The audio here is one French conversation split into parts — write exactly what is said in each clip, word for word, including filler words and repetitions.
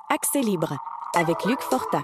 Accès libre avec Luc Fortin.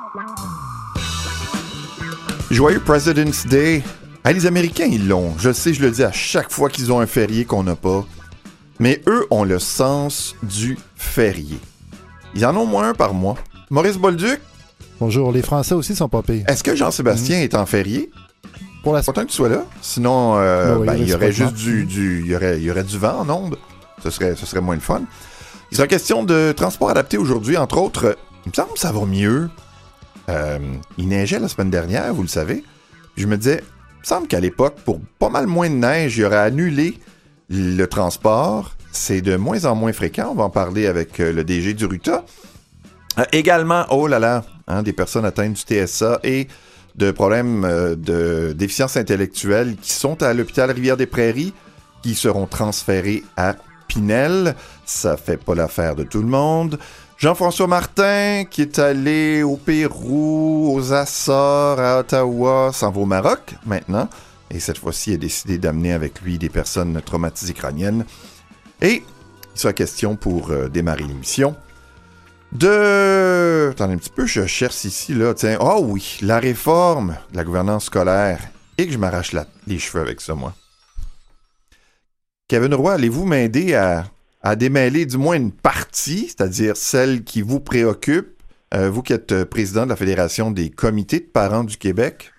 Joyeux President's Day. Ah, les Américains, ils l'ont. Je sais, je le dis à chaque fois qu'ils ont un férié qu'on n'a pas. Mais eux ont le sens du férié. Ils en ont moins un par mois. Maurice Bolduc? Bonjour, les Français aussi sont pas pires. Est-ce que Jean-Sébastien mmh. est en férié? Pour la... Content que tu sois là. Sinon, euh, oui, ben, il y aurait juste du, du... Il y aurait, il y aurait du vent en ondes. Ce serait, ce serait moins le fun. Il sera question de transport adapté aujourd'hui. Entre autres, il me semble que ça va mieux. Euh, il neigeait la semaine dernière, vous le savez. Puis je me disais, il me semble qu'à l'époque, pour pas mal moins de neige, il aurait annulé le transport. C'est de moins en moins fréquent. On va en parler avec le D G du RUTA. Euh, également, oh là là, hein, des personnes atteintes du T S A et de problèmes euh, de déficience intellectuelle qui sont à l'hôpital Rivière-des-Prairies, qui seront transférés à Pinel. Ça fait pas l'affaire de tout le monde. Jean-François Martin, qui est allé au Pérou, aux Açores, à Ottawa, s'en va au Maroc maintenant. Et cette fois-ci, il a décidé d'amener avec lui des personnes traumatisées crâniennes. Et il sera question pour euh, démarrer l'émission de... Attendez un petit peu, je cherche ici, là. Tiens, oh oui, la réforme de la gouvernance scolaire. Et que je m'arrache la... les cheveux avec ça, moi. Kevin Roy, allez-vous m'aider à, à démêler du moins une partie, c'est-à-dire celle qui vous préoccupe, euh, vous qui êtes président de la Fédération des comités de parents du Québec?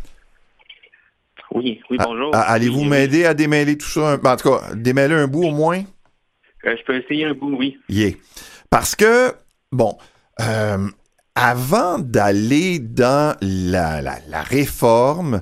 Oui, oui, bonjour. À, à, allez-vous oui, m'aider oui. à démêler tout ça? En tout cas, démêler un bout au moins? Euh, je peux essayer un bout, oui. Yeah. Parce que, bon, euh, avant d'aller dans la, la, la réforme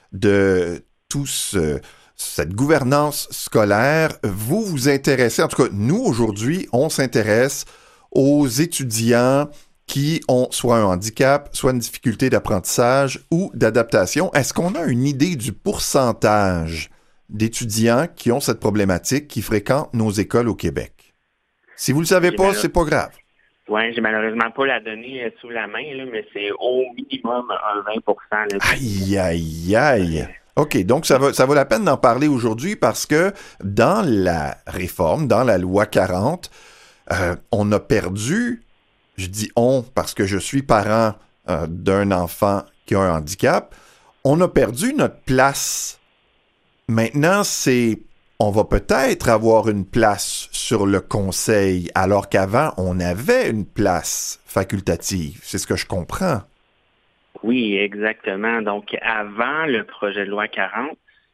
de tout ce... cette gouvernance scolaire, vous vous intéressez, en tout cas, nous, aujourd'hui, on s'intéresse aux étudiants qui ont soit un handicap, soit une difficulté d'apprentissage ou d'adaptation. Est-ce qu'on a une idée du pourcentage d'étudiants qui ont cette problématique, qui fréquentent nos écoles au Québec? Si vous ne le savez j'ai pas, malheure... c'est pas grave. Oui, j'ai malheureusement pas la donnée euh, sous la main, là, mais c'est au minimum un vingt pour cent. Là, aïe, aïe, aïe! OK, donc ça va, ça vaut la peine d'en parler aujourd'hui parce que dans la réforme, dans la loi quarante, euh, on a perdu, je dis on parce que je suis parent euh, d'un enfant qui a un handicap, on a perdu notre place. Maintenant, c'est, on va peut-être avoir une place sur le conseil alors qu'avant, on avait une place facultative. C'est ce que je comprends. Oui, exactement. Donc, avant le projet de loi quarante,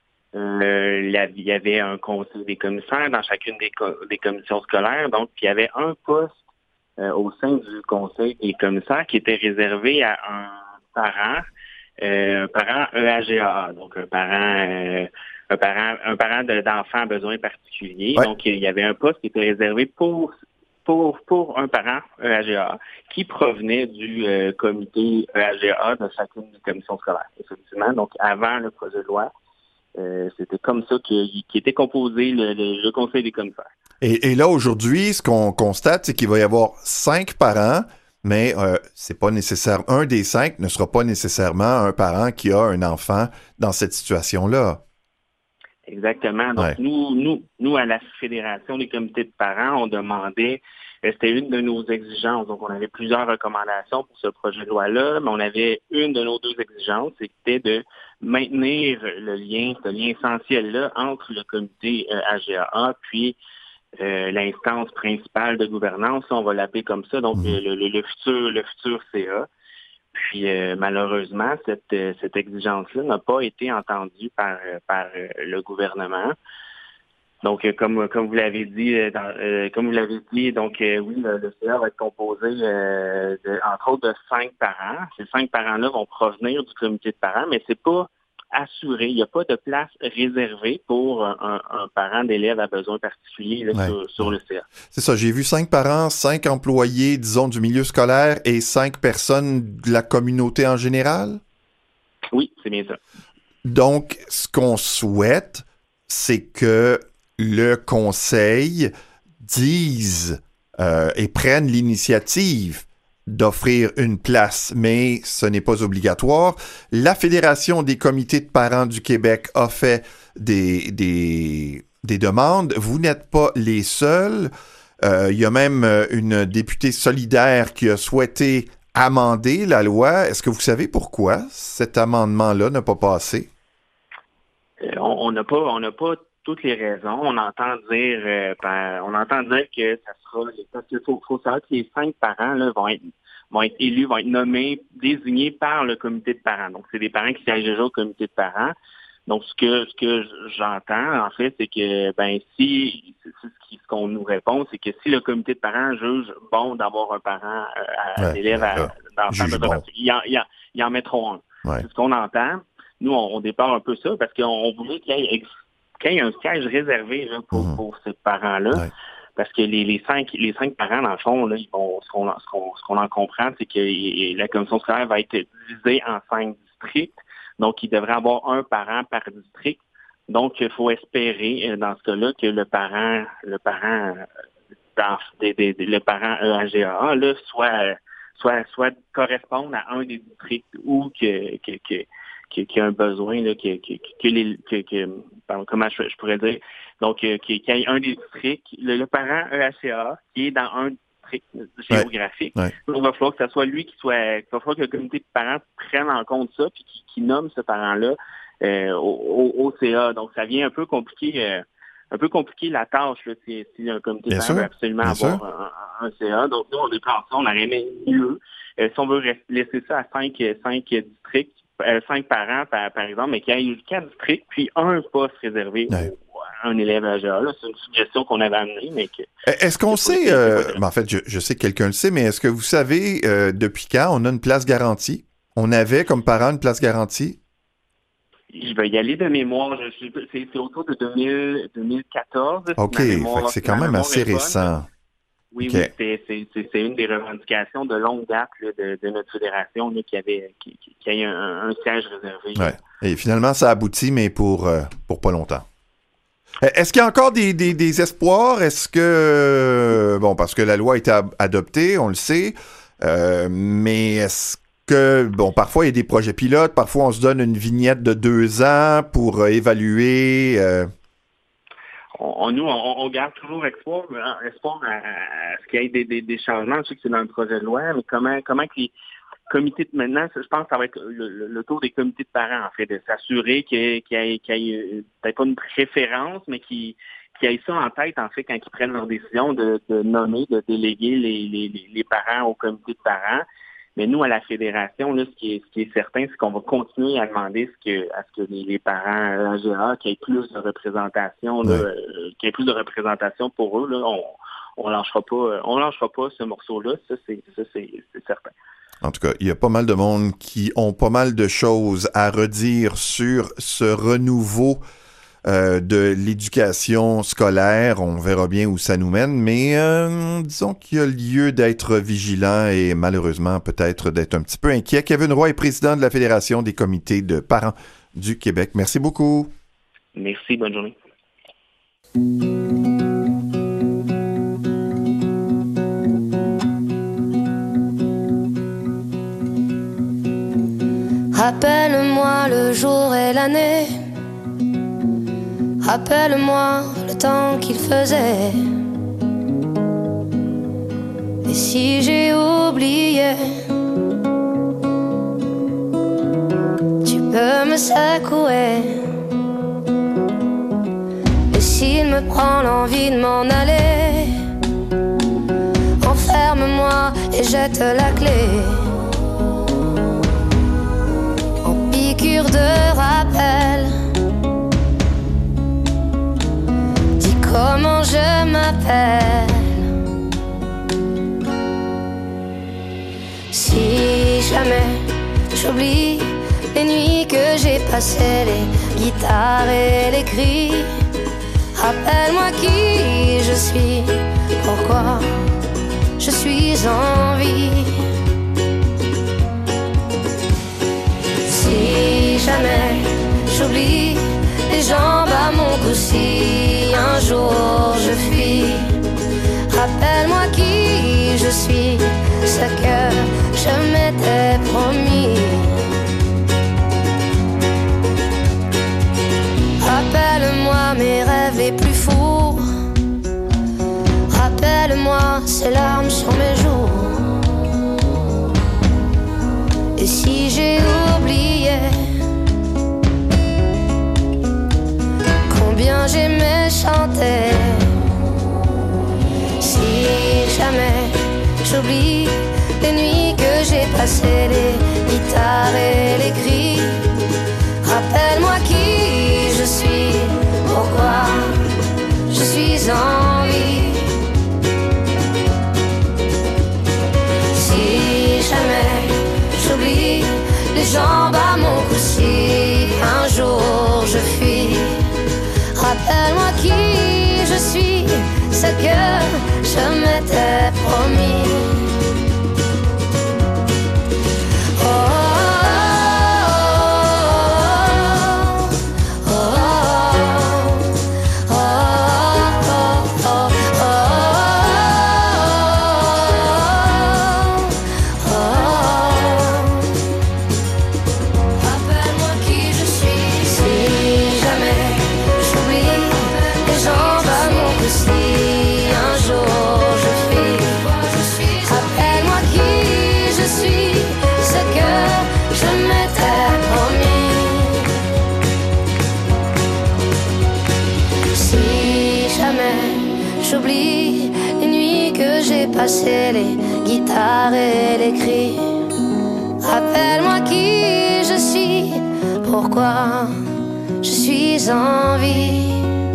euh, il y avait un conseil des commissaires dans chacune des, co- des commissions scolaires. Donc, il y avait un poste euh, au sein du conseil des commissaires qui était réservé à un parent, euh, un parent E A G A A, donc un parent, euh, un parent, un parent de, d'enfants à besoins particuliers. Ouais. Donc, il y avait un poste qui était réservé pour Pour, pour un parent E A G A A qui provenait du euh, comité E A G A A de chacune des commissions scolaires, effectivement. Donc, avant le projet de loi, euh, c'était comme ça qui était composé le, le, le conseil des commissaires. Et, et là, aujourd'hui, ce qu'on constate, c'est qu'il va y avoir cinq parents, mais euh, c'est pas nécessaire. Un des cinq ne sera pas nécessairement un parent qui a un enfant dans cette situation-là. Exactement. Donc, ouais. nous, nous, nous, à la Fédération des comités de parents, on demandait, c'était une de nos exigences. Donc, on avait plusieurs recommandations pour ce projet de loi-là, mais on avait une de nos deux exigences, c'était de maintenir le lien, ce lien essentiel-là entre le comité euh, A G A A puis euh, l'instance principale de gouvernance, on va l'appeler comme ça, donc mmh. le, le, le futur, le futur C A. Puis euh, malheureusement, cette, euh, cette exigence-là n'a pas été entendue par, euh, par euh, le gouvernement. Donc, euh, comme comme vous l'avez dit, euh, dans, euh, comme vous l'avez dit, donc euh, oui, le, le C A va être composé euh, de, entre autres de cinq parents. Ces cinq parents-là vont provenir du comité de parents, mais c'est pas assuré. Il n'y a pas de place réservée pour un, un parent d'élève à besoins particuliers là, ouais. sur, sur le C A. C'est ça, j'ai vu cinq parents, cinq employés, disons, du milieu scolaire et cinq personnes de la communauté en général? Oui, c'est bien ça. Donc, ce qu'on souhaite, c'est que le conseil dise euh, et prenne l'initiative d'offrir une place, mais ce n'est pas obligatoire. La Fédération des comités de parents du Québec a fait des, des, des demandes. Vous n'êtes pas les seuls. Euh, il y a même euh, une députée solidaire qui a souhaité amender la loi. Est-ce que vous savez pourquoi cet amendement-là n'a pas passé? Euh, on n'a pas, on n'a pas toutes les raisons. On entend dire, euh, ben, on entend dire que ça sera, parce qu'il faut, faut savoir que les cinq parents là, vont être vont être élus, vont être nommés, désignés par le comité de parents. Donc, c'est des parents qui siègent déjà au comité de parents. Donc, ce que ce que j'entends, en fait, c'est que ben si c'est ce qui ce qu'on nous répond, c'est que si le comité de parents juge bon d'avoir un parent euh, à ouais, l'élève à, ouais, dans le centre de bon. ils en, ils en, ils en mettront un. Ouais. C'est ce qu'on entend. Nous, on, on dépare un peu ça parce qu'on voulait qu'il y ait, qu'il y ait un siège réservé là, pour, mm-hmm. pour ces parents-là. Ouais. Parce que les, les cinq les cinq parents, dans le fond, là, ils vont, ce qu'on ce qu'on, ce qu'on en comprend, c'est que la commission scolaire va être divisée en cinq districts. Donc, il devrait avoir un parent par district. Donc, il faut espérer, dans ce cas-là, que le parent, le parent, dans, des, des, le parent E A G A A, là, soit, soit, soit corresponde à un des districts ou que, que, que, que, qu'il y a un besoin, là, que, que, que les, que, que, comment je, je pourrais dire, donc, qu'il y ait un des districts, le, le parent E A G A A, qui est dans un district géographique. Ouais, ouais. Donc, il va falloir que ce soit lui qui soit, il va falloir que le comité de parents prenne en compte ça, puis qui, qui nomme ce parent-là euh, au, au, au C A. Donc, ça vient un peu compliquer, euh, un peu compliquer la tâche, là, si, si un comité de parents veut absolument Bien avoir un, un, un C A. Donc, nous, on déplore ça, on aurait aimé mieux. Euh, si on veut laisser ça à cinq, cinq districts, euh, cinq parents, par, par exemple, mais qu'il y ait quatre districts, puis un poste réservé ouais. au un élève à G A. Là, c'est une suggestion qu'on avait amenée, mais que... Est-ce qu'on sait... Euh, ben en fait, je, je sais que quelqu'un le sait, mais est-ce que vous savez euh, depuis quand on a une place garantie? On avait, comme parent, une place garantie? Je vais y aller de mémoire. Je, je, c'est, c'est autour de deux mille, deux mille quatorze. OK, mémoire, fait que c'est quand même assez récent. Oui, okay. oui, c'est, c'est, c'est, c'est une des revendications de longue date là, de, de notre fédération là, qui avait qui, qui, qui a eu un, un siège réservé. Ouais. Et finalement, ça aboutit, mais pour, euh, pour pas longtemps. Est-ce qu'il y a encore des, des, des espoirs? Est-ce que... Bon, parce que la loi a été adoptée, on le sait, euh, mais est-ce que... Bon, parfois, il y a des projets pilotes, parfois, on se donne une vignette de deux ans pour euh, évaluer... Euh... On, nous, on, on garde toujours espoir, espoir à, à ce qu'il y ait des, des, des changements. Je sais que c'est dans le projet de loi, mais comment, comment que les... Comité de maintenant, je pense que ça va être le, le, le tour des comités de parents, en fait, de s'assurer qu'il y ait, qu'il y ait, qu'il y ait peut-être pas une préférence, mais qu'ils, qu'ils aient ça en tête, en fait, quand ils prennent leur décision de, de nommer, de déléguer les, les, les parents au comité de parents. Mais nous, à la fédération, là, ce qui est, ce qui est certain, c'est qu'on va continuer à demander ce que, à ce que les, les parents A G A A, qu'il y ait plus de représentation, là, ouais. euh, qu'il y ait plus de représentation pour eux, là, on, on lâchera pas, on lâchera pas ce morceau-là, ça, c'est, ça, c'est, c'est certain. En tout cas, il y a pas mal de monde qui ont pas mal de choses à redire sur ce renouveau euh, de l'éducation scolaire. On verra bien où ça nous mène, mais euh, disons qu'il y a lieu d'être vigilant et malheureusement peut-être d'être un petit peu inquiet. Kevin Roy est président de la Fédération des comités de parents du Québec. Merci beaucoup. Merci, bonne journée. Rappelle-moi le jour et l'année. Rappelle-moi le temps qu'il faisait. Et si j'ai oublié, tu peux me secouer. Et s'il me prend l'envie de m'en aller, enferme-moi et jette la clé. De rappel, dis comment je m'appelle. Si jamais j'oublie les nuits que j'ai passées, les guitares et les cris, rappelle-moi qui je suis, pourquoi je suis en vie. Si jamais j'oublie les jambes à mon cou, si un jour je fuis, rappelle-moi qui je suis, ce que je m'étais promis. Rappelle-moi mes rêves les plus fous, rappelle ces larmes sur mes joues. Et si j'ai oublié combien j'aimais chanter, si jamais j'oublie les nuits que j'ai passées, les guitares et les cris, rappelle-moi qui je suis, pourquoi je suis en vie. Si jamais j'oublie les jambes à mon cou, si un jour je fuis, rappelle-moi qui je suis, ce que je m'étais promis. Oh, j'oublie les nuits que j'ai passées, les guitares et les cris, rappelle-moi qui je suis, pourquoi je suis en vie.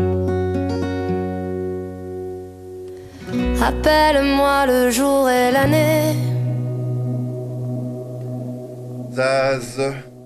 Rappelle-moi le jour et l'année. Zaz.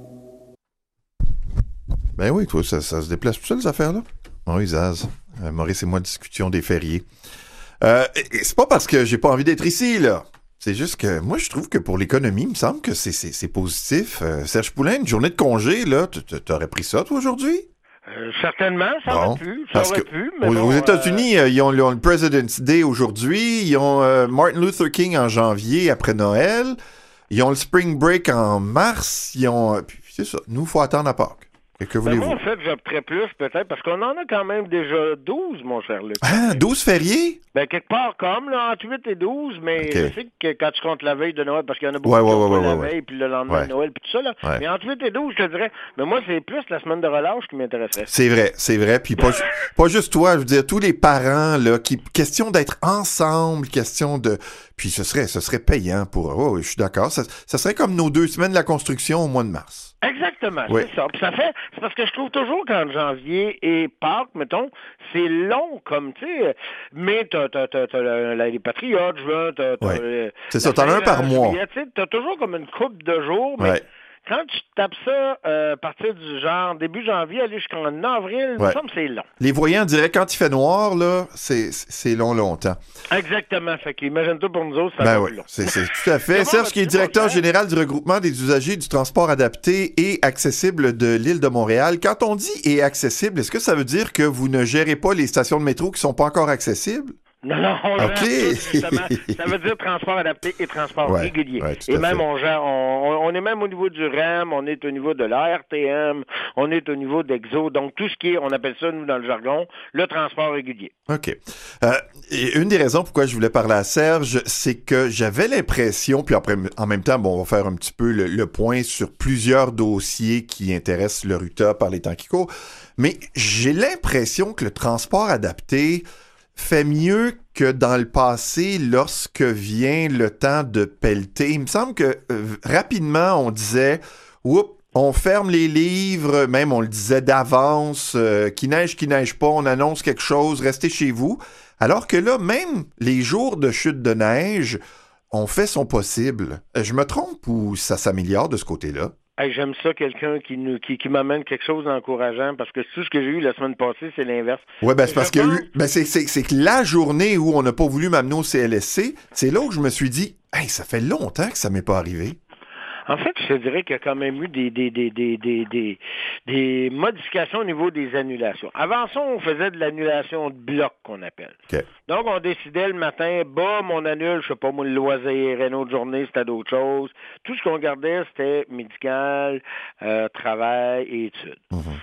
Ben oui, toi, ça, ça se déplace tout seul, ces affaires-là? Oui, Zaz. Euh, Maurice et moi discutions des fériés. Euh, et, et c'est pas parce que j'ai pas envie d'être ici, là. C'est juste que moi, je trouve que pour l'économie, il me semble que c'est, c'est, c'est positif. Euh, Serge Poulain, une journée de congé, là, t'aurais pris ça, toi, aujourd'hui? Euh, certainement, ça bon, aurait pu, ça aurait pu. Mais aux, bon, aux États-Unis, euh... ils, ont, ils ont le President's Day aujourd'hui, ils ont euh, Martin Luther King en janvier après Noël, ils ont le Spring Break en mars, ils ont... Puis c'est ça, nous, il faut attendre à Pâques. Et que voulez-vous? Ben moi, en fait, j'opterais plus, peut-être, parce qu'on en a quand même déjà douze, mon cher Luc. Ah, douze fériés? Ben, quelque part comme, là, entre huit et douze, mais okay. je sais que quand tu comptes la veille de Noël, parce qu'il y en a beaucoup ouais, qui ouais, comptent ouais, la ouais, veille, ouais. puis le lendemain ouais. de Noël, puis tout ça, là. Ouais. Mais entre huit et douze, je te dirais, mais moi, c'est plus la semaine de relâche qui m'intéresserait. C'est vrai, c'est vrai, puis pas, pas juste toi, je veux dire, tous les parents, là, qui, question d'être ensemble, question de... Puis ce serait, ce serait payant pour... Oh, je suis d'accord, ça, ça serait comme nos deux semaines de la construction au mois de mars. Exactement, oui. c'est ça. Puis ça fait, c'est parce que je trouve toujours qu'en janvier et Pâques, mettons, c'est long comme, tu sais, mais t'as, t'as, t'as, t'as les Patriotes, juin, t'as, t'as ouais. le, c'est ça, t'en as un par mois. Tu sais, t'as toujours comme une couple de jours, mais... Ouais. Quand tu tapes ça euh, à partir du genre début janvier, aller jusqu'en avril, ouais. il me semble que c'est long. Les voyants diraient quand il fait noir, là, c'est, c'est long longtemps. Exactement. Fait qu'imagine-toi pour nous autres, ça ben va oui, plus long. C'est, c'est tout à fait. Serge, qui est directeur général du regroupement des usagers du transport adapté et accessible de l'île de Montréal. Quand on dit « et accessible », est-ce que ça veut dire que vous ne gérez pas les stations de métro qui sont pas encore accessibles? Non, non, on okay. gère tout, justement. Ça veut dire transport adapté et transport ouais, régulier. Ouais, et même, on gère, on, on est même au niveau du R E M, on est au niveau de l'A R T M, on est au niveau d'Exo, donc tout ce qui est, on appelle ça, nous, dans le jargon, le transport régulier. OK. Euh, et une des raisons pourquoi je voulais parler à Serge, c'est que j'avais l'impression, puis après, en même temps, bon, on va faire un petit peu le, le point sur plusieurs dossiers qui intéressent le RUTA par les temps qui courent, mais j'ai l'impression que le transport adapté fait mieux que dans le passé lorsque vient le temps de pelleter. Il me semble que euh, rapidement, on disait « Oups, on ferme les livres », même on le disait d'avance, euh, « Qui neige, qui neige pas, on annonce quelque chose, restez chez vous ». Alors que là, même les jours de chute de neige, on fait son possible. Je me trompe ou ça s'améliore de ce côté-là? Hey, j'aime ça, quelqu'un qui nous qui, qui m'amène quelque chose d'encourageant, parce que tout ce que j'ai eu la semaine passée, c'est l'inverse. Oui, ben c'est parce je qu'il y a pense... eu. Ben c'est, c'est, c'est que la journée où on n'a pas voulu m'amener au C L S C, c'est là où je me suis dit, hey, ça fait longtemps que ça m'est pas arrivé. En fait, je te dirais qu'il y a quand même eu des, des, des, des, des, des, des modifications au niveau des annulations. Avant ça, on faisait de l'annulation de bloc, qu'on appelle. Okay. Donc, on décidait le matin, bah, on annule, je sais pas, moi, le loisir, une autre journée, c'était d'autres choses. Tout ce qu'on gardait, c'était médical, euh, travail et études. Mm-hmm.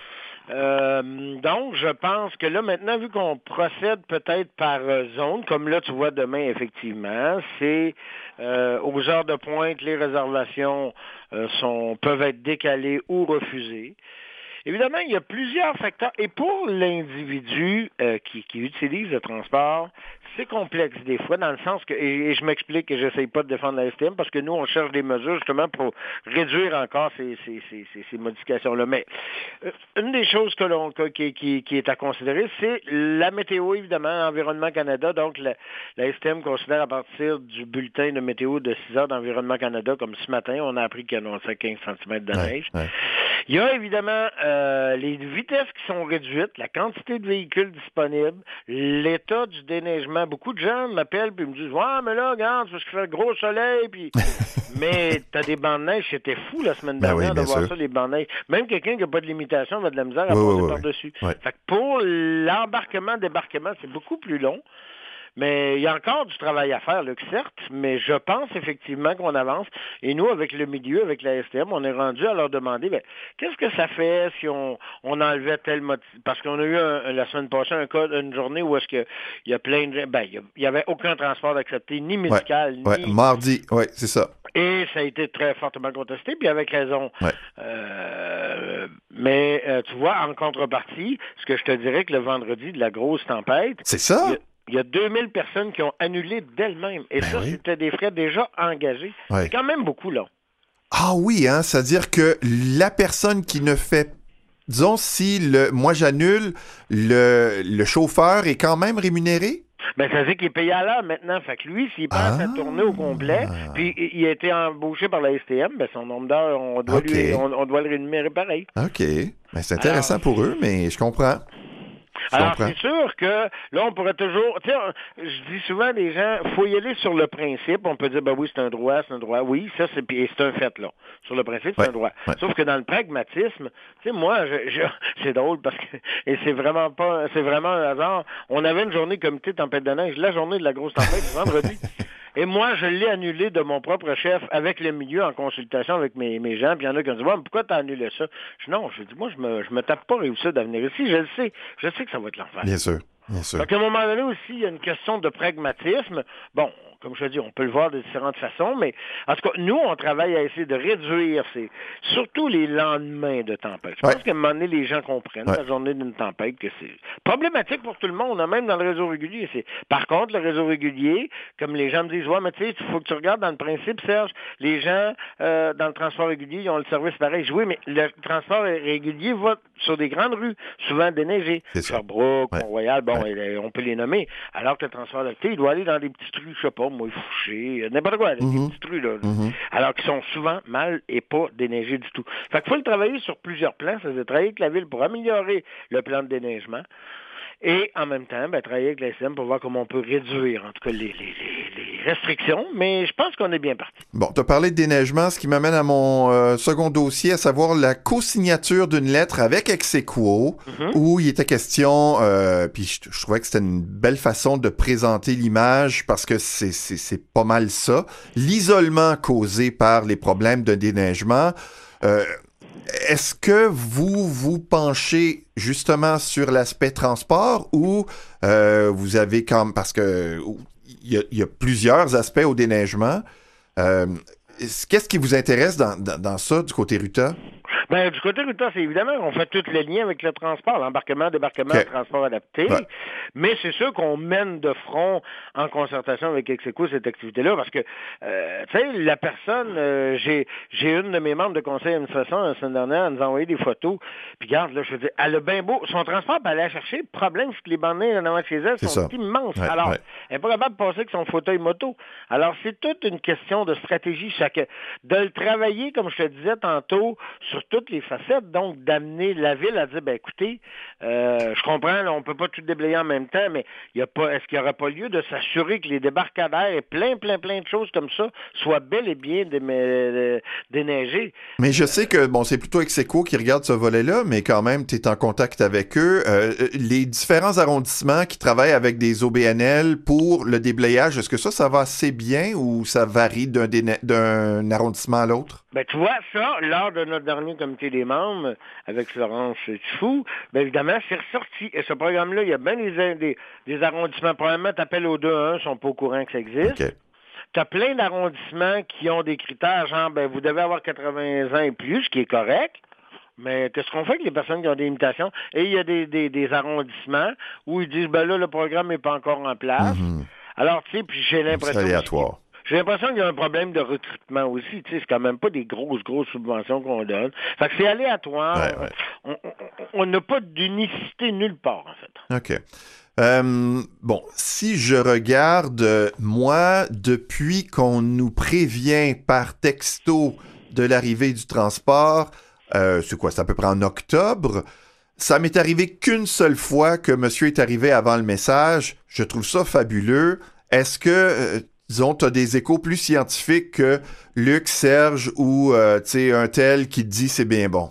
Euh, donc, je pense que là, maintenant, vu qu'on procède peut-être par euh, zone, comme là, tu vois demain, effectivement, c'est euh, aux heures de pointe, les réservations euh, sont peuvent être décalées ou refusées. Évidemment, il y a plusieurs facteurs. Et pour l'individu euh, qui, qui utilise le transport, c'est complexe des fois, dans le sens que, et, et je m'explique que j'essaye pas de défendre la S T M, parce que nous, on cherche des mesures justement pour réduire encore ces, ces, ces, ces, ces modifications-là. Mais euh, une des choses que l'on, qui, qui, qui est à considérer, c'est la météo, évidemment, Environnement Canada. Donc, la, la S T M considère à partir du bulletin de météo de six heures d'Environnement Canada, comme ce matin, on a appris qu'il annonçait quinze centimètres de neige. Ouais, ouais. Il y a évidemment euh, les vitesses qui sont réduites, la quantité de véhicules disponibles, l'état du déneigement. Beaucoup de gens m'appellent et me disent « Ouais, mais là, regarde, c'est parce qu'il fait gros soleil. » Puis mais t'as des bancs de neige, c'était fou la semaine ben dernière oui, de voir sûr. ça, les bancs de neige. Même quelqu'un qui n'a pas de limitation va de la misère à oui, passer oui, par-dessus. Oui. Fait que pour l'embarquement, débarquement, c'est beaucoup plus long. Mais il y a encore du travail à faire, là, certes, mais je pense effectivement qu'on avance. Et nous, avec le milieu, avec la S T M, on est rendu à leur demander, ben, qu'est-ce que ça fait si on, on enlevait tel motif? Parce qu'on a eu un, la semaine passée un cas, une journée où est-ce que il y a plein de, ben, il y avait aucun transport accepté, ni médical, ouais, ni... Ouais, mardi, oui, c'est ça. Et ça a été très fortement contesté, puis avec raison. Ouais. Euh, mais euh, tu vois, en contrepartie, ce que je te dirais que le vendredi de la grosse tempête... C'est ça? Il y a, Il y a deux mille personnes qui ont annulé d'elles-mêmes. Et ben ça, oui. c'était des frais déjà engagés. Ouais. C'est quand même beaucoup, là. Ah oui, hein, c'est-à-dire que la personne qui ne fait... Disons, si le, moi j'annule, le, le chauffeur est quand même rémunéré? Ben, ça veut dire qu'il est payé à l'heure maintenant. Fait que lui, s'il passe Ah. sa tournée au complet, puis il a été embauché par la S T M, ben son nombre d'heures, on doit Okay. lui, on, on doit le rémunérer pareil. OK. Ben, c'est intéressant Alors, pour eux, mais je comprends. Je Alors, comprends. c'est sûr que là, on pourrait toujours... Tu sais, je dis souvent à des gens, il faut y aller sur le principe. On peut dire, ben oui, c'est un droit, c'est un droit. Oui, ça, c'est, et c'est un fait, là. Sur le principe, c'est Ouais, un droit. ouais. Sauf que dans le pragmatisme, tu sais, moi, je, je, c'est drôle parce que... Et c'est vraiment pas... C'est vraiment un hasard. On avait une journée comité tempête de neige, la journée de la grosse tempête, vendredi. Et moi, je l'ai annulé de mon propre chef avec le milieu en consultation avec mes, mes gens. Puis il y en a qui ont dit, ouais, mais pourquoi t'as annulé ça? Je dis, non, je dis, moi, je me, je me tape pas réussir à venir ici. Je le sais. Je sais que ça va être l'enfer. Bien sûr, bien sûr. Donc, à un moment donné aussi, il y a une question de pragmatisme. Bon, comme je te dis, on peut le voir de différentes façons, mais en tout cas, nous, on travaille à essayer de réduire ces, surtout les lendemains de tempête. Je Ouais. pense qu'à un moment donné, les gens comprennent Ouais. la journée d'une tempête que c'est problématique pour tout le monde, hein, même dans le réseau régulier. C'est... Par contre, le réseau régulier, comme les gens me disent, ouais, mais tu sais, il faut que tu regardes dans le principe, Serge, les gens euh, dans le transport régulier, ils ont le service pareil. Je dis, oui, mais le transport régulier va sur des grandes rues, souvent déneigées. C'est ça. Sherbrooke, Ouais. Mont-Royal, bon, Ouais. et, on peut les nommer. Alors que le transport adapté, il doit aller dans des petites rues, je sais pas, moi, Fouché, n'importe quoi, des Mhm. petites rues, là. Mhm. Alors qu'ils sont souvent mal et pas déneigés du tout. Fait qu'il faut le travailler sur plusieurs plans. Ça veut dire travailler avec la ville pour améliorer le plan de déneigement. Et en même temps, ben, travailler avec la S M pour voir comment on peut réduire, en tout cas, les, les, les, les restrictions. Mais je pense qu'on est bien parti. Bon, tu as parlé de déneigement, ce qui m'amène à mon euh, second dossier, à savoir la co-signature d'une lettre avec Exequo, Mm-hmm. où il était question, euh, puis je, je trouvais que c'était une belle façon de présenter l'image, parce que c'est, c'est, c'est pas mal ça, l'isolement causé par les problèmes de déneigement. Euh, Est-ce que vous vous penchez justement sur l'aspect transport ou euh, vous avez comme... Parce que il y, a, il y a plusieurs aspects au déneigement. Euh, qu'est-ce qui vous intéresse dans, dans, dans ça du côté Ruta? Ben, du côté Ruta, c'est évidemment qu'on fait tous les liens avec le transport, l'embarquement, débarquement, Okay. transport adapté. Ouais. Mais c'est sûr qu'on mène de front en concertation avec Exequo cette activité-là parce que, euh, tu sais, la personne, euh, j'ai j'ai une de mes membres de conseil d'administration la semaine dernière, elle nous a envoyé des photos. Puis regarde, là, je veux dire, elle a bien beau, son transport, puis elle allait chercher. Le problème, c'est que les bandes en avant de chez elle C'est sont ça. immenses. Ouais, Alors, ouais. elle n'est pas capable de passer avec son fauteuil moto. Alors, c'est toute une question de stratégie, chaque, de le travailler, comme je te disais tantôt, sur toutes les facettes, donc d'amener la ville à dire, ben écoutez, euh, je comprends, là, on peut pas tout déblayer en même temps, mais il y a pas, est-ce qu'il n'y aurait pas lieu de s'assurer que les débarcadères et plein, plein, plein de choses comme ça soient bel et bien dé- déneigés? Mais je sais que, bon, c'est plutôt Exequo qui regarde ce volet-là, mais quand même, tu es en contact avec eux. Euh, les différents arrondissements qui travaillent avec des O B N L pour le déblayage, est-ce que ça, ça va assez bien ou ça varie d'un, déne- d'un arrondissement à l'autre? Ben, tu vois, ça, lors de notre dernier comité des membres, avec Florence Tifou, ben, évidemment, c'est ressorti. Et ce programme-là, il y a bien des, des, des arrondissements. Probablement, t'appelles au deux un un, ils sont pas au courant que ça existe. Okay. T'as plein d'arrondissements qui ont des critères, genre, ben, vous devez avoir quatre-vingts ans et plus, ce qui est correct. Mais qu'est-ce qu'on fait avec les personnes qui ont des limitations? Et il y a des, des, des arrondissements où ils disent, ben là, le programme n'est pas encore en place. Mm-hmm. Alors, tu sais, puis j'ai l'impression... C'est aléatoire. J'ai l'impression qu'il y a un problème de recrutement aussi. Tu sais, c'est quand même pas des grosses, grosses subventions qu'on donne. Fait que c'est aléatoire. Ouais, ouais. On n'a pas d'unicité nulle part, en fait. OK. Euh, bon, si je regarde, moi, depuis qu'on nous prévient par texto de l'arrivée du transport, euh, c'est quoi, c'est à peu près en octobre, ça m'est arrivé qu'une seule fois que monsieur est arrivé avant le message. Je trouve ça fabuleux. Est-ce que... Euh, disons, tu as des échos plus scientifiques que Luc, Serge ou euh, un tel qui te dit c'est bien bon?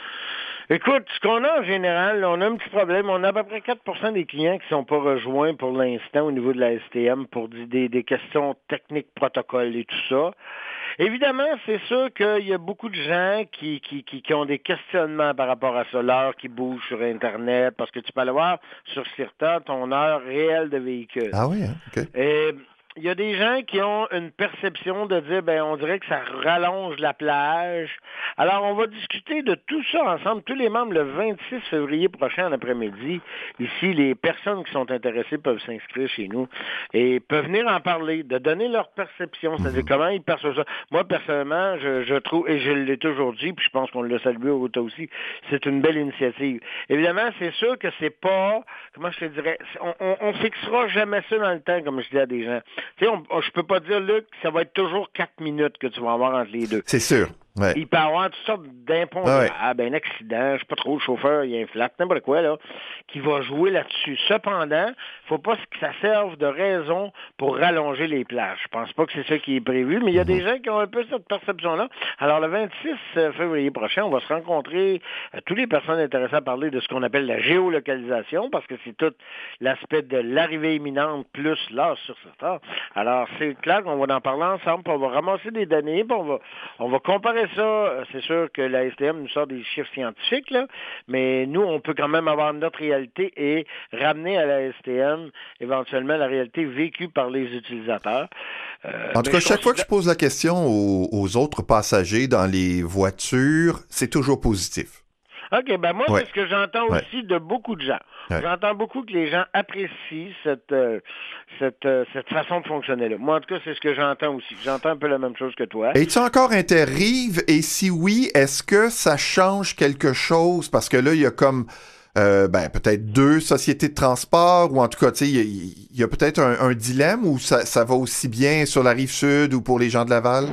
Écoute, ce qu'on a en général, on a un petit problème. On a à peu près quatre pour cent des clients qui ne sont pas rejoints pour l'instant au niveau de la S T M pour des, des questions techniques, protocoles et tout ça. Évidemment, c'est sûr qu'il y a beaucoup de gens qui, qui, qui, qui ont des questionnements par rapport à ça, l'heure qui bouge sur Internet, parce que tu peux aller voir sur CIRTA ton heure réelle de véhicule. Ah oui, hein? OK. Et, il y a des gens qui ont une perception de dire, ben, on dirait que ça rallonge la plage. Alors, on va discuter de tout ça ensemble. Tous les membres, le vingt-six février prochain, en après-midi, ici, les personnes qui sont intéressées peuvent s'inscrire chez nous et peuvent venir en parler, de donner leur perception, c'est-à-dire comment ils perçoivent ça. Moi, personnellement, je, je trouve, et je l'ai toujours dit, puis je pense qu'on l'a salué au Rota aussi, c'est une belle initiative. Évidemment, c'est sûr que c'est pas, comment je te dirais, on, on, on fixera jamais ça dans le temps, comme je dis à des gens. Tu sais, on, je peux pas dire, Luc, ça va être toujours quatre minutes que tu vas avoir entre les deux. C'est sûr. Ouais. Il peut y avoir toutes sortes d'impondérables, ouais. ben, un accident, je sais pas trop, le chauffeur, il y a un flat, n'importe quoi, là, qui va jouer là-dessus. Cependant, faut pas que ça serve de raison pour rallonger les plages. Je pense pas que c'est ça qui est prévu, mais il y a mm-hmm. des gens qui ont un peu cette perception-là. Alors, le vingt-six février prochain, on va se rencontrer, euh, toutes les personnes intéressées à parler de ce qu'on appelle la géolocalisation, parce que c'est tout l'aspect de l'arrivée imminente plus l'heure sur cette heure. Alors, c'est clair qu'on va en parler ensemble, puis on va ramasser des données, puis on va, on va comparer ça. C'est sûr que la S T M nous sort des chiffres scientifiques, là, mais nous, on peut quand même avoir notre réalité et ramener à la S T M éventuellement la réalité vécue par les utilisateurs. Euh, en tout cas, chaque fois que je pose la question aux, aux autres passagers dans les voitures, c'est toujours positif. OK, ben moi, ouais. c'est ce que j'entends ouais. aussi de beaucoup de gens. Ouais. J'entends beaucoup que les gens apprécient cette, euh, cette, euh, cette façon de fonctionner-là. Moi, en tout cas, c'est ce que j'entends aussi. J'entends un peu la même chose que toi. Es-tu encore Interrive? Et si oui, est-ce que ça change quelque chose? Parce que là, il y a comme... Euh, ben, peut-être deux sociétés de transport, ou en tout cas, tu sais, il y, y a peut-être un, un dilemme où ça, ça va aussi bien sur la Rive-Sud ou pour les gens de Laval?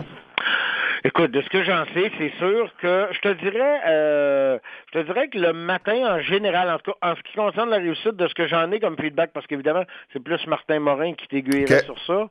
Écoute, de ce que j'en sais, c'est sûr que je te dirais euh, je te dirais que le matin, en général, en tout cas, en ce qui concerne la Rive-Sud, de ce que j'en ai comme feedback, parce qu'évidemment, c'est plus Martin Morin qui t'aiguillerait okay. sur ça.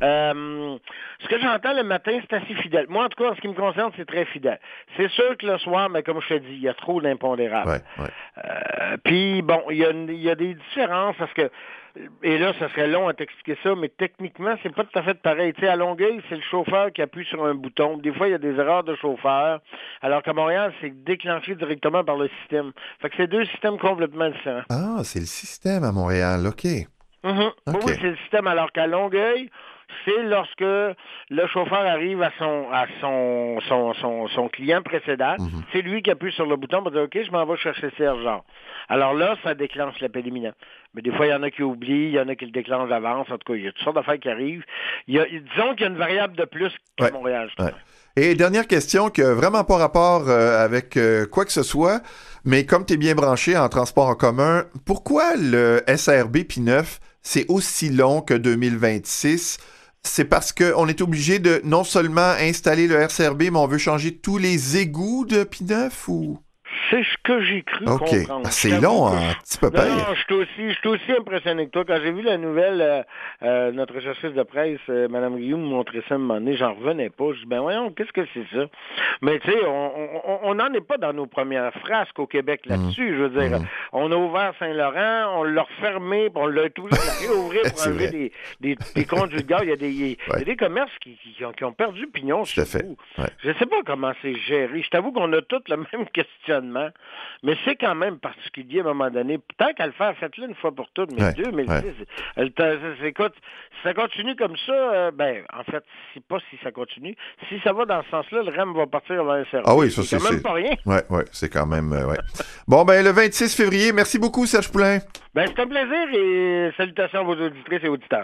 Euh, ce que j'entends le matin, c'est assez fidèle. Moi, en tout cas, en ce qui me concerne, c'est très fidèle. C'est sûr que le soir, mais comme je te dis, il y a trop d'impondérables. Ouais, ouais. Euh, puis, bon, il y, a, il y a des différences parce que et là, ça serait long à t'expliquer ça, mais techniquement, c'est pas tout à fait pareil. Tu sais, à Longueuil, c'est le chauffeur qui appuie sur un bouton. Des fois, il y a des erreurs de chauffeur, alors qu'à Montréal, c'est déclenché directement par le système. Fait que c'est deux systèmes complètement différents. Ah, c'est le système à Montréal, OK. Mm-hmm. Okay. Oui, c'est le système, alors qu'à Longueuil, c'est lorsque le chauffeur arrive à son à son son son, son client précédent, mm-hmm. c'est lui qui appuie sur le bouton pour dire OK, je m'en vais chercher Serge. Alors là, ça déclenche l'appel imminent. Mais des fois, il y en a qui oublient, il y en a qui le déclenchent d'avance. En tout cas, il y a toutes sortes d'affaires qui arrivent. Il y a, disons qu'il y a une variable de plus qu'à ouais. Montréal. Ouais. Et dernière question qui n'a vraiment pas rapport euh, avec euh, quoi que ce soit, mais comme tu es bien branché en transport en commun, pourquoi le S R B P neuf, c'est aussi long que deux mille vingt-six? C'est parce qu'on est obligé de non seulement installer le S R B, mais on veut changer tous les égouts de P neuf ou... C'est ce que j'ai cru okay. comprendre. Ah, c'est long, un petit peu pire. Non, je suis aussi, je suis aussi impressionné que toi. Quand j'ai vu la nouvelle, euh, euh, notre chercheuse de presse, euh, Mme Guillaume, montrer ça à un moment donné, j'en revenais pas. Je dis, ben voyons, qu'est-ce que c'est ça? Mais tu sais, on n'en est pas dans nos premières frasques au Québec là-dessus. Mmh. Je veux dire, mmh. on a ouvert Saint-Laurent, on l'a refermé, puis on l'a tout réouvert pour enlever des, des, des conduits de gaz. Il y a des, il y a ouais. des commerces qui, qui, ont, qui ont perdu pignon. Tout à fait. Ouais. Je ne sais pas comment c'est géré. Je t'avoue qu'on a tous le même questionnement, mais c'est quand même particulier à un moment donné. Tant qu'à le faire, faites-le une fois pour toutes, mais ouais. deux mille six. Ouais. Écoute, si ça continue comme ça, euh, ben, en fait, c'est pas si ça continue. Si ça va dans ce sens-là, le R E M va partir vers un service. Ah oui, ça, c'est, c'est quand même pas rien. Oui, oui, c'est quand même, euh, ouais. Bon, ben, le vingt-six février, merci beaucoup, Serge Poulain. Ben, c'est un plaisir et salutations à vos auditrices et auditeurs.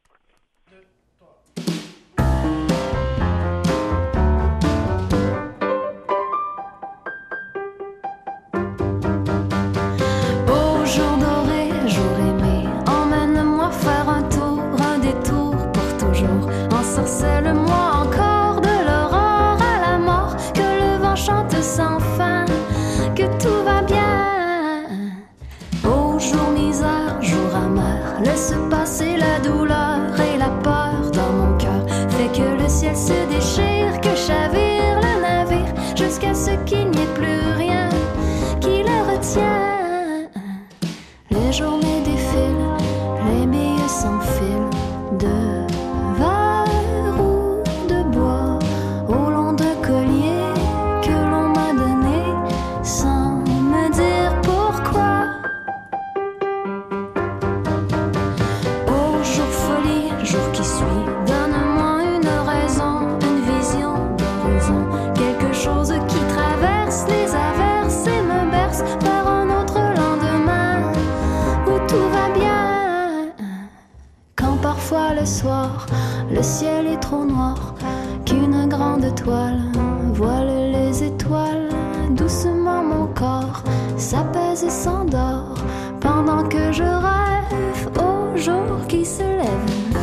Ensorcelle-moi encore de l'aurore à la mort, que le vent chante sans fin, que tout va bien. Ô jour misère, jour amer, laisse passer la douleur et la peur dans mon cœur. Fait que le ciel se déchire, que chavire le navire, jusqu'à ce qu'il n'y ait plus rien qui le retient. Les journées défilent, les milles s'enfilent de le soir, le ciel est trop noir, qu'une grande toile voile les étoiles. Doucement mon corps s'apaise et s'endort, pendant que je rêve au jour qui se lève.